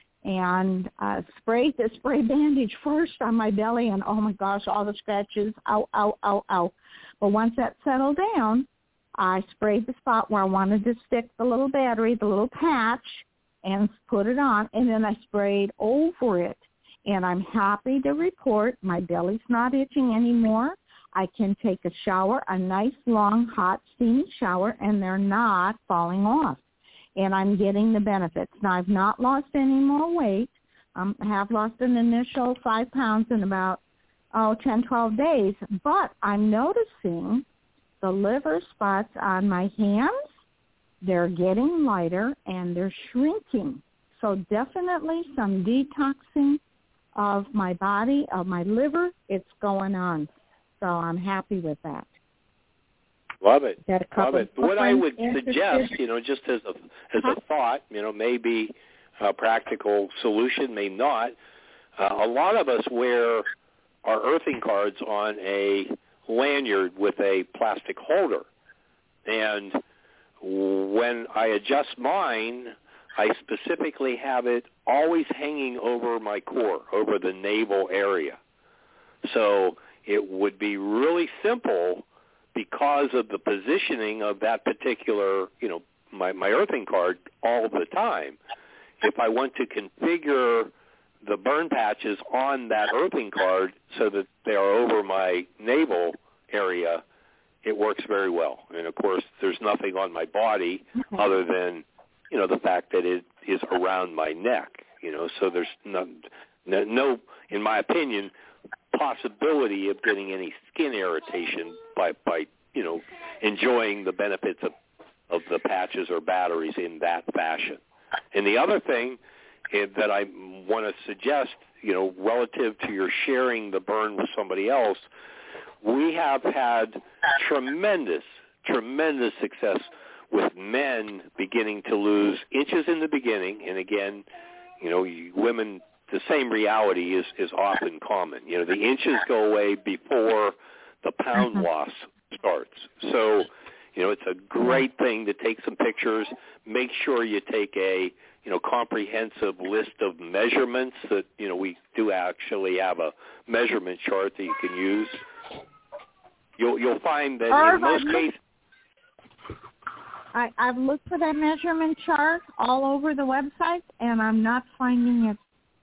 and uh, sprayed the spray bandage first on my belly, and oh my gosh, all the scratches, ow, ow, ow, ow. But once that settled down, I sprayed the spot where I wanted to stick the little battery, the little patch, and put it on, and then I sprayed over it. And I'm happy to report my belly's not itching anymore. I can take a shower, a nice, long, hot, steamy shower, and they're not falling off. And I'm getting the benefits. Now, I've not lost any more weight. Um, I have lost an initial five pounds in about, oh, ten, twelve days. But I'm noticing the liver spots on my hands, they're getting lighter, and they're shrinking. So definitely some detoxing of my body, of my liver, it's going on. So I'm happy with that. Love it. Got a couple Love it. of What I would friends suggest, interested. you know, just as a as a thought, you know, maybe a practical solution, may not. Uh, a lot of us wear our earthing cards on a lanyard with a plastic holder, and when I adjust mine, I specifically have it always hanging over my core, over the navel area. So it would be really simple because of the positioning of that particular, you know, my, my earthing card all the time. If I want to configure the burn patches on that earthing card so that they are over my navel area, it works very well. And, of course, there's nothing on my body okay. other than, you know, the fact that it is around my neck, you know, so there's no, no, in my opinion, possibility of getting any skin irritation by, by you know, enjoying the benefits of, of the patches or batteries in that fashion. And the other thing that I want to suggest, you know, relative to your sharing the burn with somebody else, we have had tremendous, tremendous success with men beginning to lose inches in the beginning. And again, you know, women, the same reality is, is often common. You know, the inches go away before the pound Mm-hmm. loss starts. So, you know, it's a great thing to take some pictures. Make sure you take a, you know, comprehensive list of measurements that, you know, we do actually have a measurement chart that you can use. You'll you'll find that Irv, in most I've cases. Looked, I, I've looked for that measurement chart all over the website, and I'm not finding it.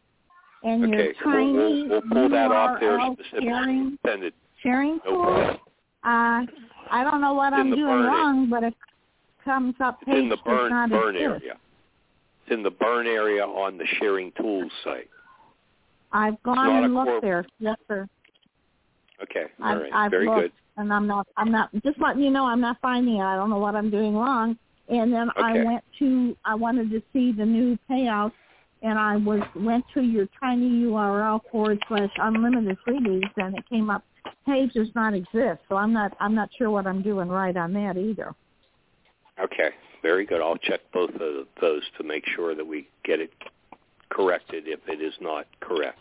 And Okay, your so we'll, tiny we'll, we'll pull that off there U R L specifically. sharing, Send it. sharing No tool. problem. Uh, I don't know what It's in I'm the doing burn wrong, but it comes up It's page in the does burn not burn exist. area. It's in the burn area on the Sharing Tools site. I've not gone a and looked core- there. Yes, sir. Okay, all I've, right, I've very looked, good. and I'm not. I'm not. Just letting you know, I'm not finding it. I don't know what I'm doing wrong. And then I Okay. went to. I wanted to see the new payouts, and I was went to your tiny U R L forward slash unlimited freebies, and it came up. Page does not exist, so I'm not. I'm not sure what I'm doing right on that either. Okay, very good. I'll check both of those to make sure that we get it corrected if it is not correct.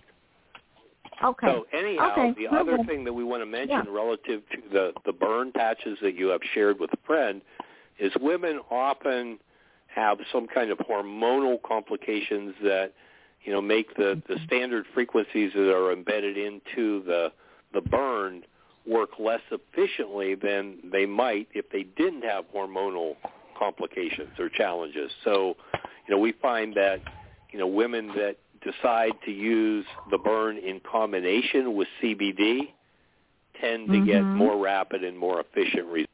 Okay. So anyhow, okay. the Good. other thing that we want to mention Yeah. relative to the, the burn patches that you have shared with a friend is women often have some kind of hormonal complications that, you know, make the, the standard frequencies that are embedded into the the burn work less efficiently than they might if they didn't have hormonal complications or challenges. So, you know, we find that, you know, women that decide to use the burn in combination with C B D tend to mm-hmm. get more rapid and more efficient results.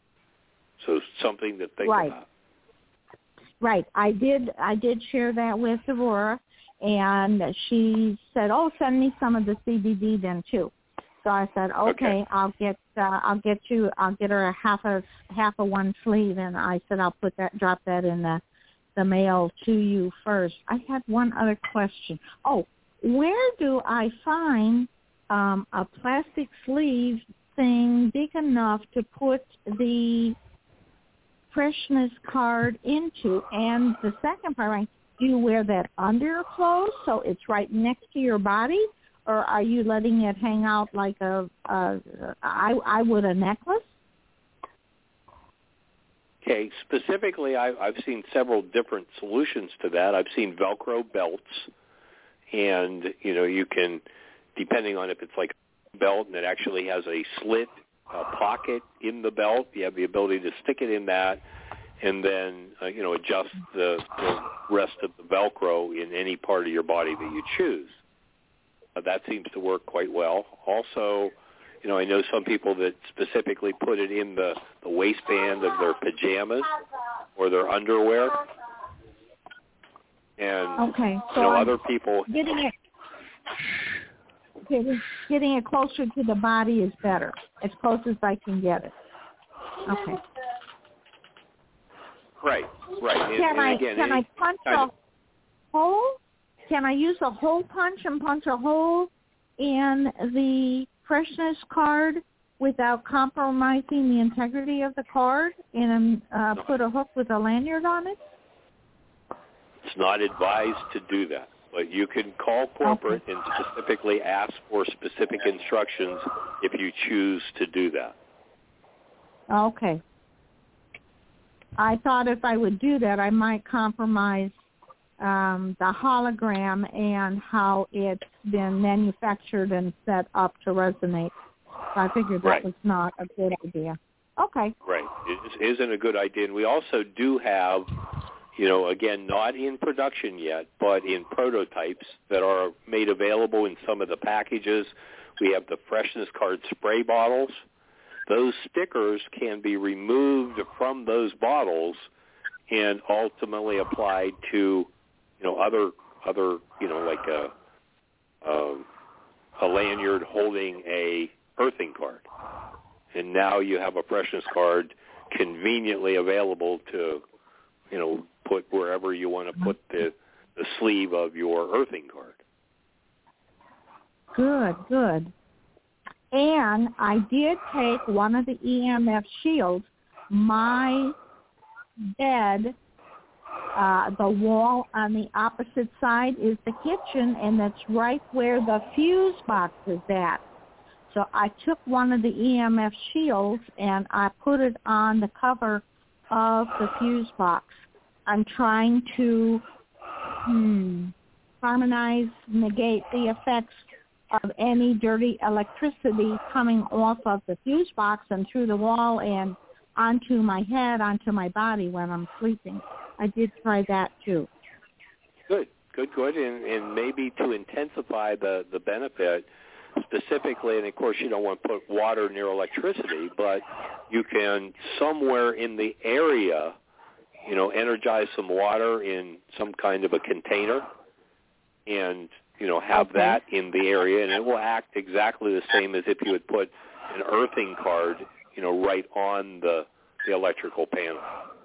So something to think right. about. Right. I did I did share that with Aurora, and she said, "Oh, send me some of the C B D then too." So I said, "Okay, Okay. I'll get uh, I'll get you I'll get her a half a half of one sleeve," and I said, "I'll put that drop that in the the mail to you first." I had one other question. Oh, where do I find um, a plastic sleeve thing big enough to put the freshness card into? And the second part, right, do you wear that under your clothes so it's right next to your body, or are you letting it hang out like a, a I, I would a necklace? Okay, specifically, I, I've seen several different solutions to that. I've seen Velcro belts, and, you know, you can, depending on if it's like a belt and it actually has a slit uh, pocket in the belt, you have the ability to stick it in that and then, uh, you know, adjust the, the rest of the Velcro in any part of your body that you choose. Uh, that seems to work quite well. Also, you know, I know some people that specifically put it in the, the waistband of their pajamas or their underwear. And, okay, so you know, I'm other people... Getting it, getting, getting it closer to the body is better, as close as I can get it. Okay. Right, right. And, Can and I again, can any I punch kind a of, hole? Can I use a hole punch and punch a hole in the freshness card without compromising the integrity of the card and uh, put a hook with a lanyard on it? it's not advised to do that. But you can call corporate Okay. and specifically ask for specific instructions if you choose to do that. Okay. I thought if I would do that, I might compromise um, the hologram and how it's been manufactured and set up to resonate. So I figured that Right. was not a good idea. Okay. Right. It isn't a good idea. And we also do have, you know, again, not in production yet, but in prototypes that are made available in some of the packages. We have the Freshness Card spray bottles. Those stickers can be removed from those bottles and ultimately applied to, you know, other, other you know, like a, um, a lanyard holding a earthing card. And now you have a Freshness Card conveniently available to, you know, put wherever you want to put the, the sleeve of your earthing card. Good, good. And I did take one of the E M F shields. My bed, uh, the wall on the opposite side is the kitchen, and that's right where the fuse box is at. So I took one of the E M F shields, and I put it on the cover of the fuse box. I'm trying to hmm, harmonize, negate the effects of any dirty electricity coming off of the fuse box and through the wall and onto my head, onto my body when I'm sleeping. I did try that too. Good, good, good. And, and maybe to intensify the, the benefit specifically, and of course you don't want to put water near electricity, but you can somewhere in the area, you know, energize some water in some kind of a container and, you know, have okay. that in the area, and it will act exactly the same as if you would put an earthing card, you know, right on the, the electrical panel.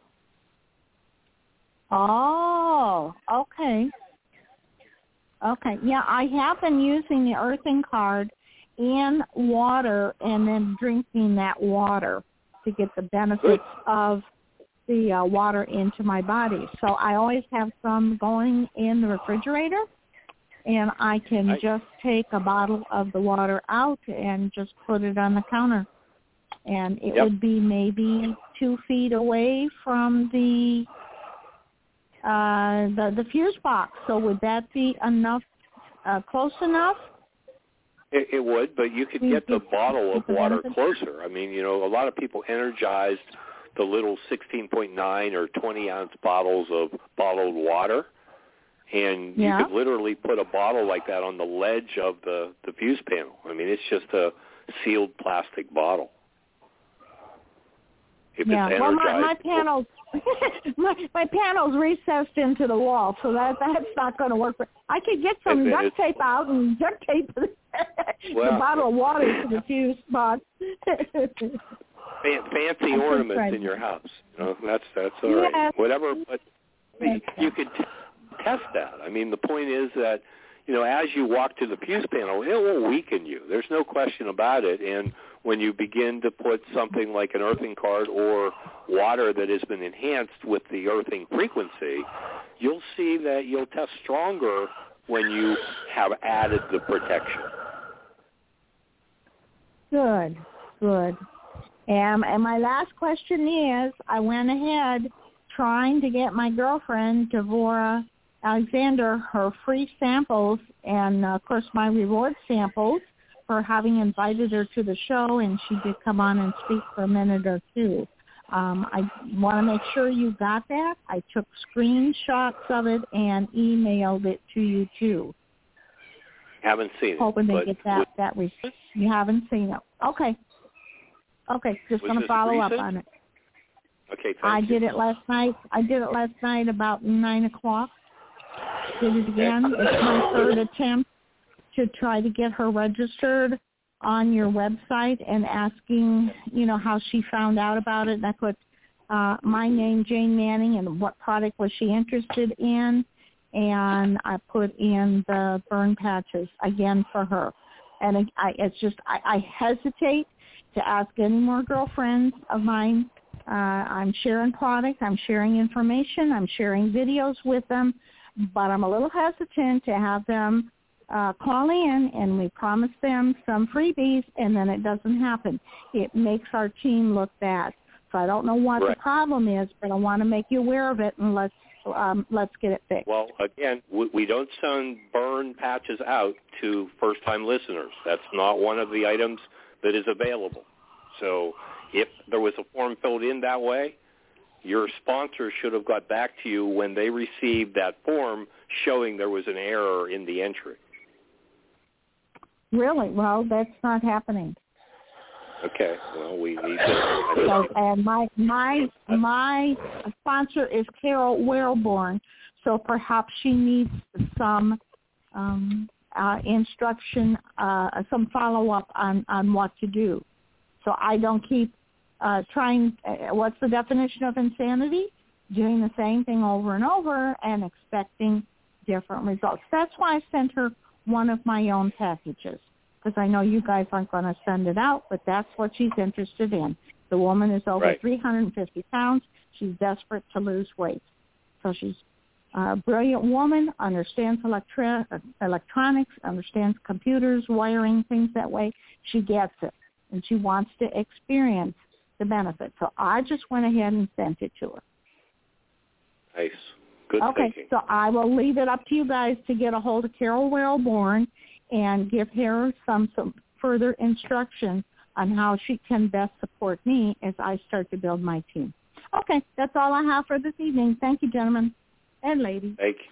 Oh, okay. Okay, yeah, I have been using the earthing card in water and then drinking that water to get the benefits Good. of the uh, water into my body. So I always have some going in the refrigerator, and I can nice. just take a bottle of the water out and just put it on the counter. And it yep. would be maybe two feet away from the uh, the, the fuse box. So would that be enough, uh, close enough? It, it would, but you could get the bottle of water closer. I mean, you know, a lot of people energized the little sixteen point nine or twenty ounce bottles of bottled water, and yeah. you could literally put a bottle like that on the ledge of the, the fuse panel. I mean, it's just a sealed plastic bottle. If yeah, it's well, my, energized, my panel's my, my panel's recessed into the wall, so that that's not going to work. But I could get some If duct it's- tape out and duct tape the, Well- the bottle of water to the fuse box. Fan- fancy ornaments in your house. You know, that's that's all Yes. right. Whatever, but Yes. you could t- test that. I mean, the point is that, you know, as you walk to the fuse panel, it will weaken you. There's no question about it. And when you begin to put something like an earthing card or water that has been enhanced with the earthing frequency, you'll see that you'll test stronger when you have added the protection. Good, good. And, and my last question is, I went ahead trying to get my girlfriend, Devora Alexander, her free samples and, uh, of course, my reward samples for having invited her to the show, and she did come on and speak for a minute or two. Um, I want to make sure you got that. I took screenshots of it and emailed it to you, too. Haven't seen it. Hoping to but get that. that re- you haven't seen it. Okay. Okay, just Was going to this follow up recent? on it. Okay, thank I you. did it last night. I did it last night about nine o'clock. Did it again. It's my third attempt to try to get her registered on your website and asking, you know, how she found out about it. And I put uh, my name, Jane Manning, and what product was she interested in. And I put in the burn patches again for her. And I, it's just, I, I hesitate to ask any more girlfriends of mine. Uh, I'm sharing products, I'm sharing information, I'm sharing videos with them, but I'm a little hesitant to have them uh, call in and we promise them some freebies and then it doesn't happen. It makes our team look bad. So I don't know what right. the problem is, but I want to make you aware of it and let's um, let's get it fixed. Well, again, we, we don't send burn patches out to first-time listeners. That's not one of the items that is available. So if there was a form filled in that way, your sponsor should have got back to you when they received that form showing there was an error in the entry. Really? Well, that's not happening. Okay. Well, we need to. So, and my my my sponsor is Carol Wellborn, so perhaps she needs some um, uh, instruction, uh, some follow up on, on what to do. So I don't keep uh, trying. Uh, what's the definition of insanity? Doing the same thing over and over and expecting different results. That's why I sent her one of my own packages, because I know you guys aren't going to send it out, but that's what she's interested in. The woman is over right. three hundred fifty pounds. She's desperate to lose weight. So she's a brilliant woman, understands electri- electronics, understands computers, wiring, things that way. She gets it, and she wants to experience the benefit. So I just went ahead and sent it to her. Nice. Good okay, thinking. So I will leave it up to you guys to get a hold of Carol Wellborn and give her some, some further instruction on how she can best support me as I start to build my team. Okay, that's all I have for this evening. Thank you, gentlemen and ladies. Thank you.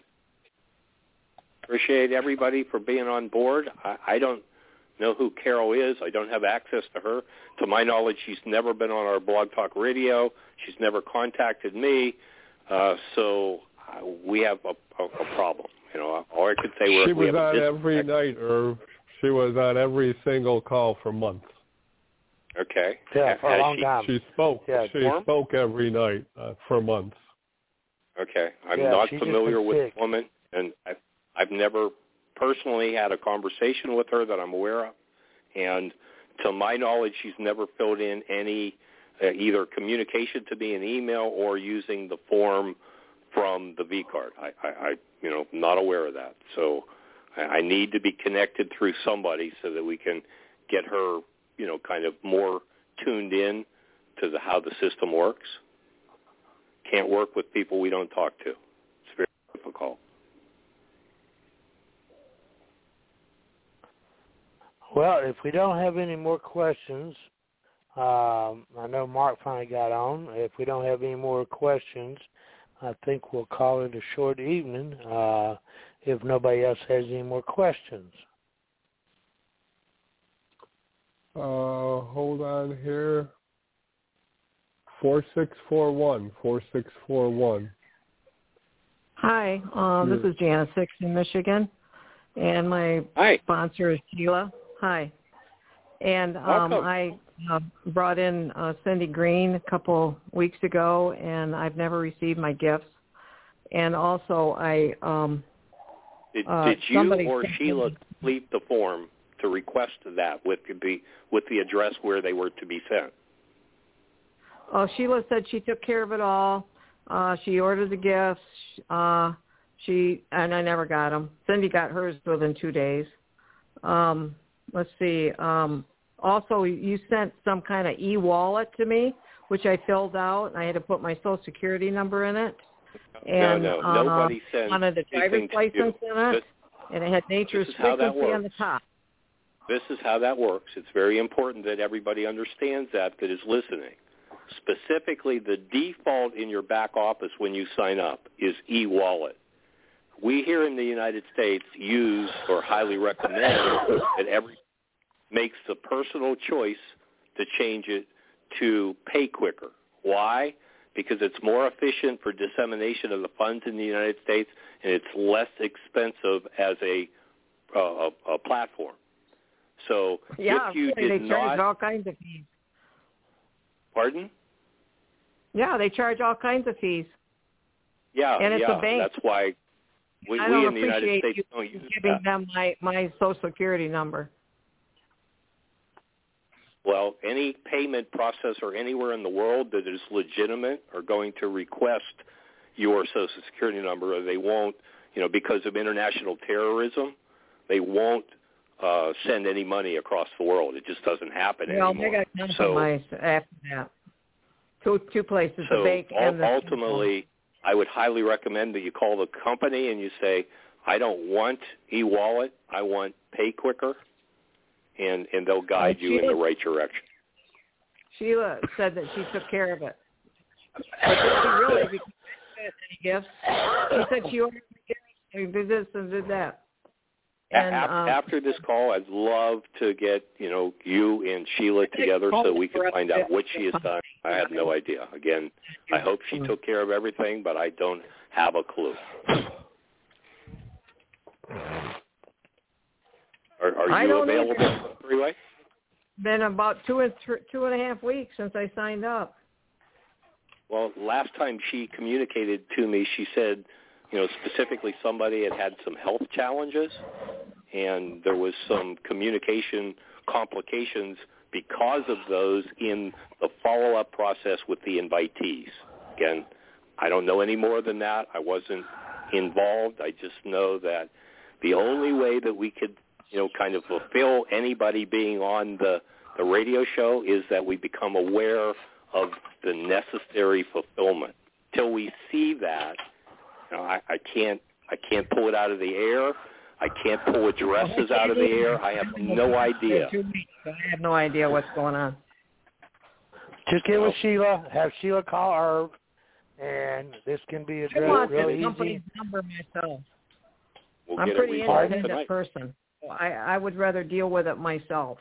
Appreciate everybody for being on board. I, I don't know who Carol is. I don't have access to her. To my knowledge, she's never been on our Blog Talk Radio. She's never contacted me. Uh, so uh, we have a, a, a problem. You know, all I could say was she we was have on a every night, or she was on every single call for months. Okay. Yeah, for Has a long she, time. She spoke. Yeah, she form? spoke every night uh, for months. Okay. I'm yeah, not she's familiar just with sick. the woman, and I've, I've never personally had a conversation with her that I'm aware of. And to my knowledge, she's never filled in any uh, either communication to me in email or using the form from the V card. I, I, I you know, not aware of that. So I, I need to be connected through somebody so that we can get her, you know, kind of more tuned in to the, how the system works. Can't work with people we don't talk to. It's very difficult. Well, if we don't have any more questions, um, I know Mark finally got on. If we don't have any more questions, I think we'll call it a short evening uh, if nobody else has any more questions. Uh, hold on here. Four six four one. Four six four one. Hi, uh, this is Janice Six in Michigan, and my Hi. sponsor is Sheila. Hi, and um, I uh, brought in uh, Cindy Green a couple weeks ago, and I've never received my gifts. And also, I um, did, uh, did you somebody or Sheila complete the form to request that with the with the address where they were to be sent? Oh, Sheila said she took care of it all. Uh, she ordered the gifts. Uh, she and I never got them. Cindy got hers within two days. Um, let's see. Um, also, you sent some kind of e-wallet to me, which I filled out, and I had to put my Social Security number in it. And, no, no, uh, nobody sent wanted the driver's anything to license you. in it, This, and it had nature's this is how that frequency on the works. top. This is how that works. It's very important that everybody understands that that is listening. Specifically, the default in your back office when you sign up is e-wallet. We here in the United States use or highly recommend that every makes the personal choice to change it to Pay Quicker. Why? Because it's more efficient for dissemination of the funds in the United States, and it's less expensive as a uh, a, a platform. So Yeah, if you really, did they not, charge all kinds of fees. Pardon? Yeah, they charge all kinds of fees. Yeah, And it's yeah. a bank. That's why we, I we don't in the United appreciate States you don't use giving that. them my, my Social Security number. Well, any payment processor anywhere in the world that is legitimate are going to request your Social Security number, or they won't, you know, because of international terrorism, they won't uh, send any money across the world. It just doesn't happen Well, anymore. they got so, compromised after that. Two two places, so the bank and the ultimately, I would highly recommend that you call the company and you say, I don't want e-wallet, I want Pay Quicker, and, and they'll guide Uh, you in Sheila- the right direction. Sheila said that she took care of it. But did she really? Because she didn't get any gifts. She said she ordered gifts and did this and did that. And, after, um, after this call, I'd love to get, you know, you and Sheila together so we can find out what she has done. I have no idea. Again, I hope she took care of everything, but I don't have a clue. Are, are I you don't available either. for three-way? Been about two and th- two and a half weeks since I signed up. Well, last time she communicated to me, she said, you know, specifically somebody had had some health challenges, and there was some communication complications because of those in the follow-up process with the invitees. Again, I don't know any more than that. I wasn't involved. I just know that the only way that we could, you know, kind of fulfill anybody being on the, the radio show is that we become aware of the necessary fulfillment. Till we see that, you know, I, I can't I can't pull it out of the air. I can't pull addresses out of the air. I have no idea. I have no idea what's going on. Just get with Sheila. Have Sheila call Irv, and this can be addressed I want real the easy. company's number myself. We'll I'm get pretty it resolved independent tonight. person. I, I would rather deal with it myself.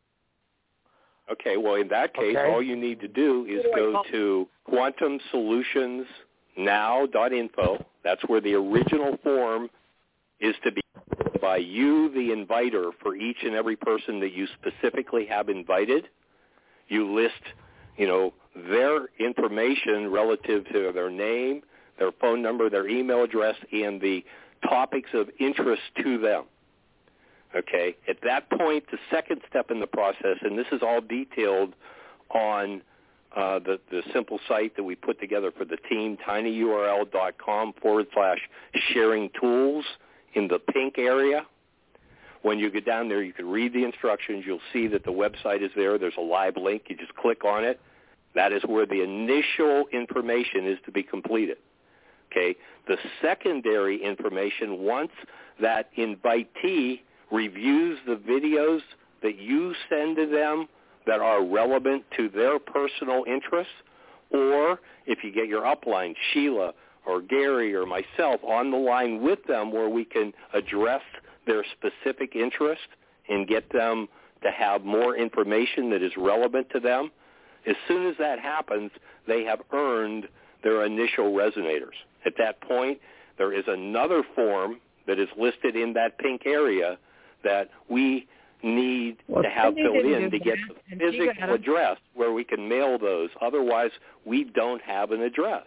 Okay, well, in that case, Okay. all you need to do is go to quantum solutions now dot info. That's where the original form is to be by you, the inviter, for each and every person that you specifically have invited. You list, you know, their information relative to their name, their phone number, their email address, and the topics of interest to them. Okay, at that point, the second step in the process, and this is all detailed on uh, the, the simple site that we put together for the team, tinyurl.com forward slash sharing tools in the pink area. When you get down there, you can read the instructions. You'll see that the website is there. There's a live link. You just click on it. That is where the initial information is to be completed. Okay, the secondary information, once that invitee reviews the videos that you send to them that are relevant to their personal interests, or if you get your upline, Sheila or Gary or myself, on the line with them where we can address their specific interest and get them to have more information that is relevant to them, as soon as that happens, they have earned their initial resonators. At that point, there is another form that is listed in that pink area that we need well, to have Cindy filled didn't in do to get that, the and she got physical it. address where we can mail those. Otherwise, we don't have an address.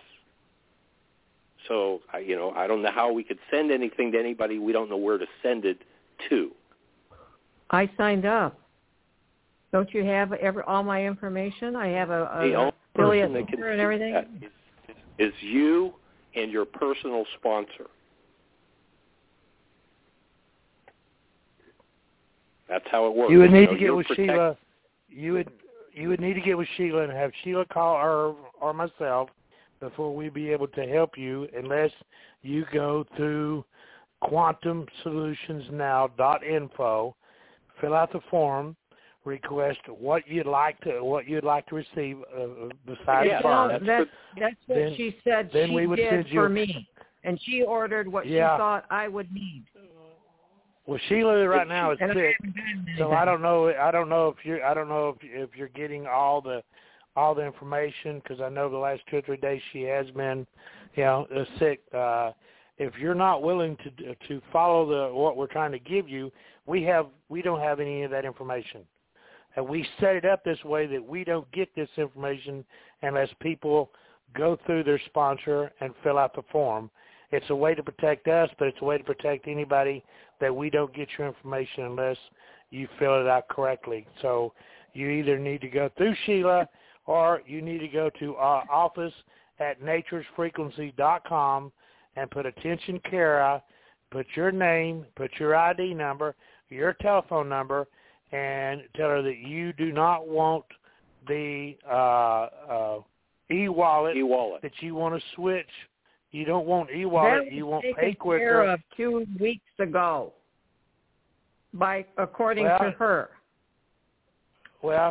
So, I- you know, I don't know how we could send anything to anybody. We don't know where to send it to. I signed up. Don't you have every, all my information? I have a, The a only affiliate person that can number and see everything. that is, is you and your personal sponsor. That's how it works. You would need you know, to get you're with protect- Sheila. You would you would need to get with Sheila and have Sheila call Irv or myself before we be able to help you, unless you go through quantum solutions now dot info, fill out the form, request what you'd like to what you'd like to receive uh, besides Yeah, burn. No, that's, that's what then- she said then she we would did send you- for me. And she ordered what Yeah. she thought I would need. Well, Sheila right now is And I sick, haven't gotten so anything. I don't know. I don't know if you're. I don't know if if you're getting all the all the information, because I know the last two or three days she has been, you know, uh, sick. Uh, if you're not willing to to follow the what we're trying to give you, we have we don't have any of that information, and we set it up this way that we don't get this information unless people go through their sponsor and fill out the form. It's a way to protect us, but it's a way to protect anybody that we don't get your information unless you fill it out correctly. So you either need to go through Sheila or you need to go to our office at natures frequency dot com and put attention Kara, put your name, put your I D number, your telephone number, and tell her that you do not want the uh, uh, e-wallet, e-wallet that you want to switch. You don't want e-wallet. You want taken pay quicker. care of two weeks ago, by according well, to her. Well,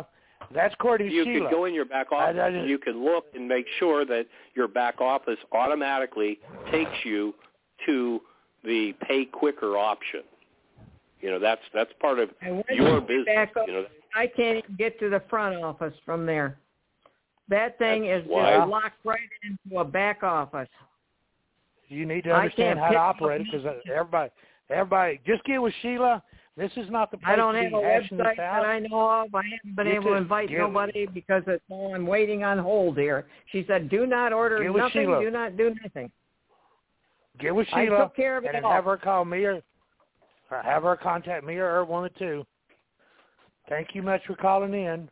That's according to you Sheila. could go in your back office I, I and you can look and make sure that your back office automatically takes you to the pay quicker option. You know, that's that's part of your business. Back up, you know, I can't even get to the front office from there. That thing is why. just locked right into a back office. You need to understand how to operate it because everybody, everybody, just get with Sheila. This is not the place I don't to have be a hashing website this out. that I know of. I haven't been Get able to this- invite get- nobody because it's all I'm waiting on hold here. She said, do not order Get with nothing, Sheila. do not do nothing. Get with I Sheila took care of it and then all. have her call me or, or have her contact me or her, one of the two. Thank you much for calling in.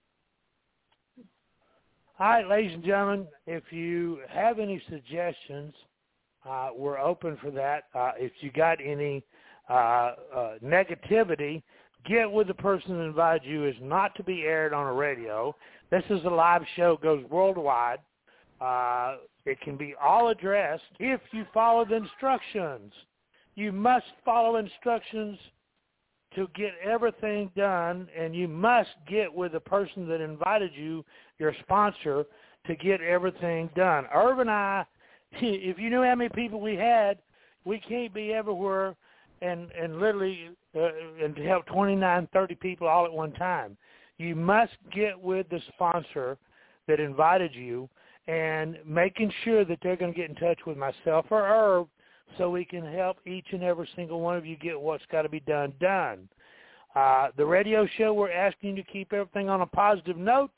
All right, ladies and gentlemen, if you have any suggestions, uh, we're open for that. Uh, if you got any uh, uh, negativity, get with the person that invited you. Is not to be aired on a radio. This is a live show, goes worldwide. Uh, it can be all addressed if you follow the instructions. You must follow instructions to get everything done, and you must get with the person that invited you, your sponsor, to get everything done. Irv and I, if you knew how many people we had, we can't be everywhere and, and literally uh, and to help twenty-nine, thirty people all at one time. You must get with the sponsor that invited you and making sure that they're going to get in touch with myself or Irv so we can help each and every single one of you get what's got to be done done. Uh, the radio show, we're asking you to keep everything on a positive note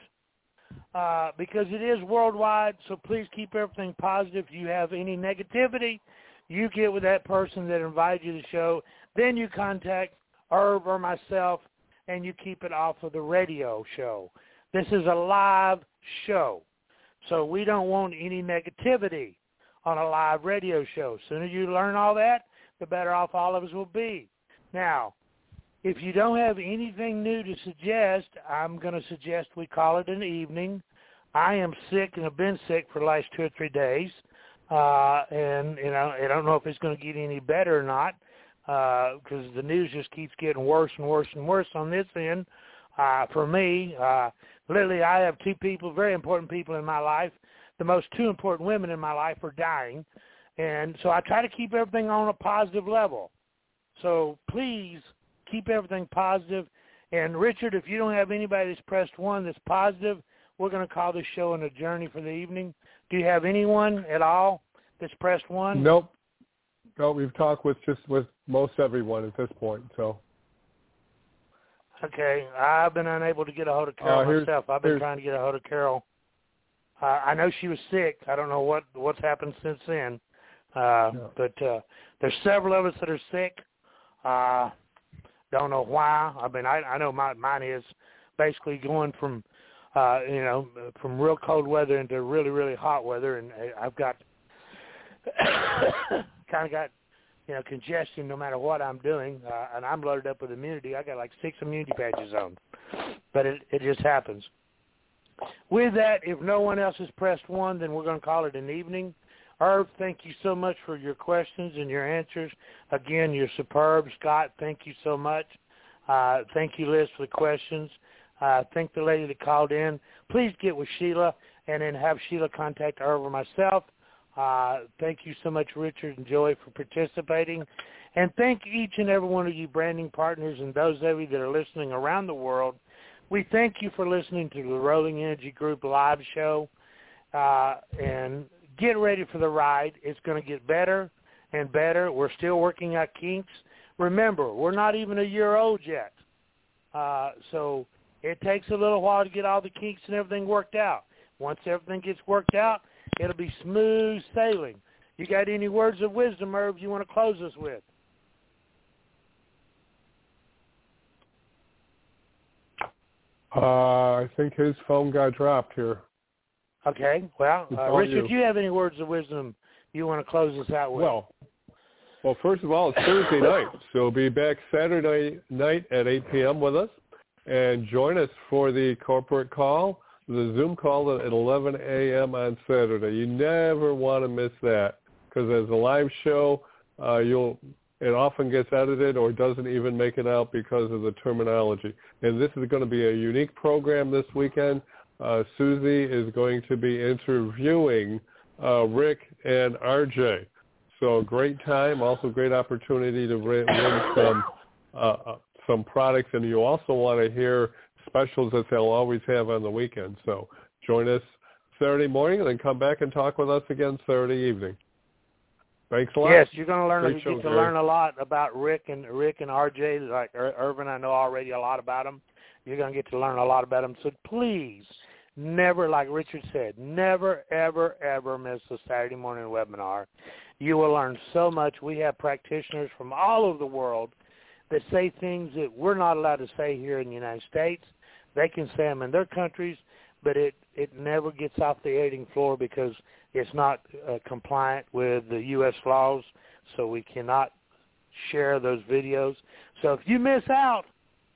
uh, because it is worldwide, so please keep everything positive. If you have any negativity, you get with that person that invited you to the show. Then you contact Irv or myself, and you keep it off of the radio show. This is a live show, so we don't want any negativity on a live radio show. The sooner you learn all that, the better off all of us will be. Now, if you don't have anything new to suggest, I'm going to suggest we call it an evening. I am sick and have been sick for the last two or three days, uh, and you know I don't know if it's going to get any better or not because uh, the news just keeps getting worse and worse and worse on this end. Uh, for me, uh, literally, I have two people, very important people in my life. The most two important women in my life are dying, and so I try to keep everything on a positive level. So please keep everything positive. And Richard, if you don't have anybody that's pressed one that's positive, we're going to call this show an adjourning for the evening. Do you have anyone at all that's pressed one? Nope. No, we've talked with just with most everyone at this point. So. Okay, I've been unable to get a hold of Carol uh, myself. I've been trying to get a hold of Carol. Uh, I know she was sick. I don't know what what's happened since then. Uh, no. But uh, there's several of us that are sick. Uh, don't know why. I mean, I, I know my, mine is basically going from, uh, you know, from real cold weather into really, really hot weather. And I've got kind of got, you know, congestion no matter what I'm doing. Uh, and I'm loaded up with immunity. I got like six immunity patches on. But it, it just happens. With that, if no one else has pressed one, then we're going to call it an evening. Irv, thank you so much for your questions and your answers. Again, you're superb. Scott, thank you so much. Uh, thank you, Liz, for the questions. Uh, thank the lady that called in. Please get with Sheila and then have Sheila contact Irv or myself. Uh, thank you so much, Richard and Joy, for participating. And thank each and every one of you branding partners and those of you that are listening around the world. We thank you for listening to the Rolling Energy Group live show, uh, and get ready for the ride. It's going to get better and better. We're still working out kinks. Remember, we're not even a year old yet, uh, so it takes a little while to get all the kinks and everything worked out. Once everything gets worked out, it'll be smooth sailing. You got any words of wisdom, Irv, you want to close us with? Uh, I think his phone got dropped here. Okay. Well, uh, Richard, do you have any words of wisdom you want to close us out with? Well, well, first of all, it's Thursday night, so be back Saturday night at eight p.m. with us, and join us for the corporate call, the Zoom call at eleven a.m. on Saturday. You never want to miss that because as a live show, uh, you'll it often gets edited or doesn't even make it out because of the terminology. And this is going to be a unique program this weekend. Uh, Susie is going to be interviewing uh, Rick and R J. So great time, also great opportunity to win some uh, some products. And you also want to hear specials that they'll always have on the weekend. So join us Saturday morning and then come back and talk with us again Saturday evening. Thanks a lot. Yes, you're going to learn. Great You show, get to Gary. learn a lot about Rick and Rick and R J. Like Ir- Irvin, I know already a lot about them. You're going to get to learn a lot about them. So please, never, like Richard said, never, ever, ever miss a Saturday morning webinar. You will learn so much. We have practitioners from all over the world that say things that we're not allowed to say here in the United States. They can say them in their countries, but it, it never gets off the editing floor because it's not uh, compliant with the U S laws, so we cannot share those videos. So if you miss out,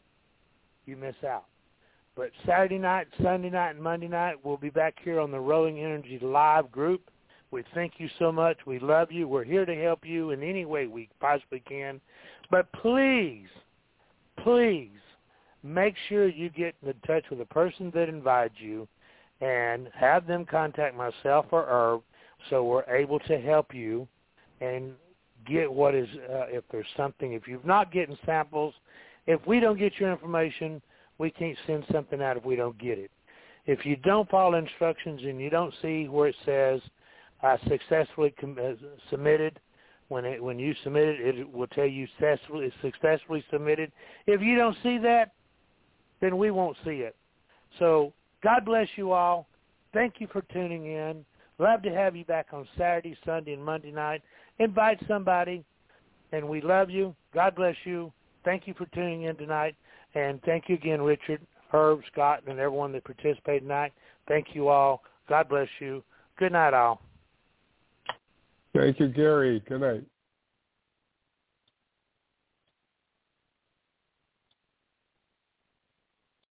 you miss out. But Saturday night, Sunday night, and Monday night, we'll be back here on the Rolling Energy Live group. We thank you so much. We love you. We're here to help you in any way we possibly can. But please, please, make sure you get in touch with the person that invited you and have them contact myself or Herb so we're able to help you and get what is, uh, if there's something, if you've not getting samples, if we don't get your information, we can't send something out if we don't get it. If you don't follow instructions and you don't see where it says uh, successfully com- uh, submitted, when it, when you submit it, it will tell you successfully, successfully submitted. If you don't see that, then we won't see it. So God bless you all. Thank you for tuning in. Love to have you back on Saturday, Sunday, and Monday night. Invite somebody, and we love you. God bless you. Thank you for tuning in tonight, and thank you again, Richard, Herb, Scott, and everyone that participated tonight. Thank you all. God bless you. Good night, all. Thank you, Gary. Good night.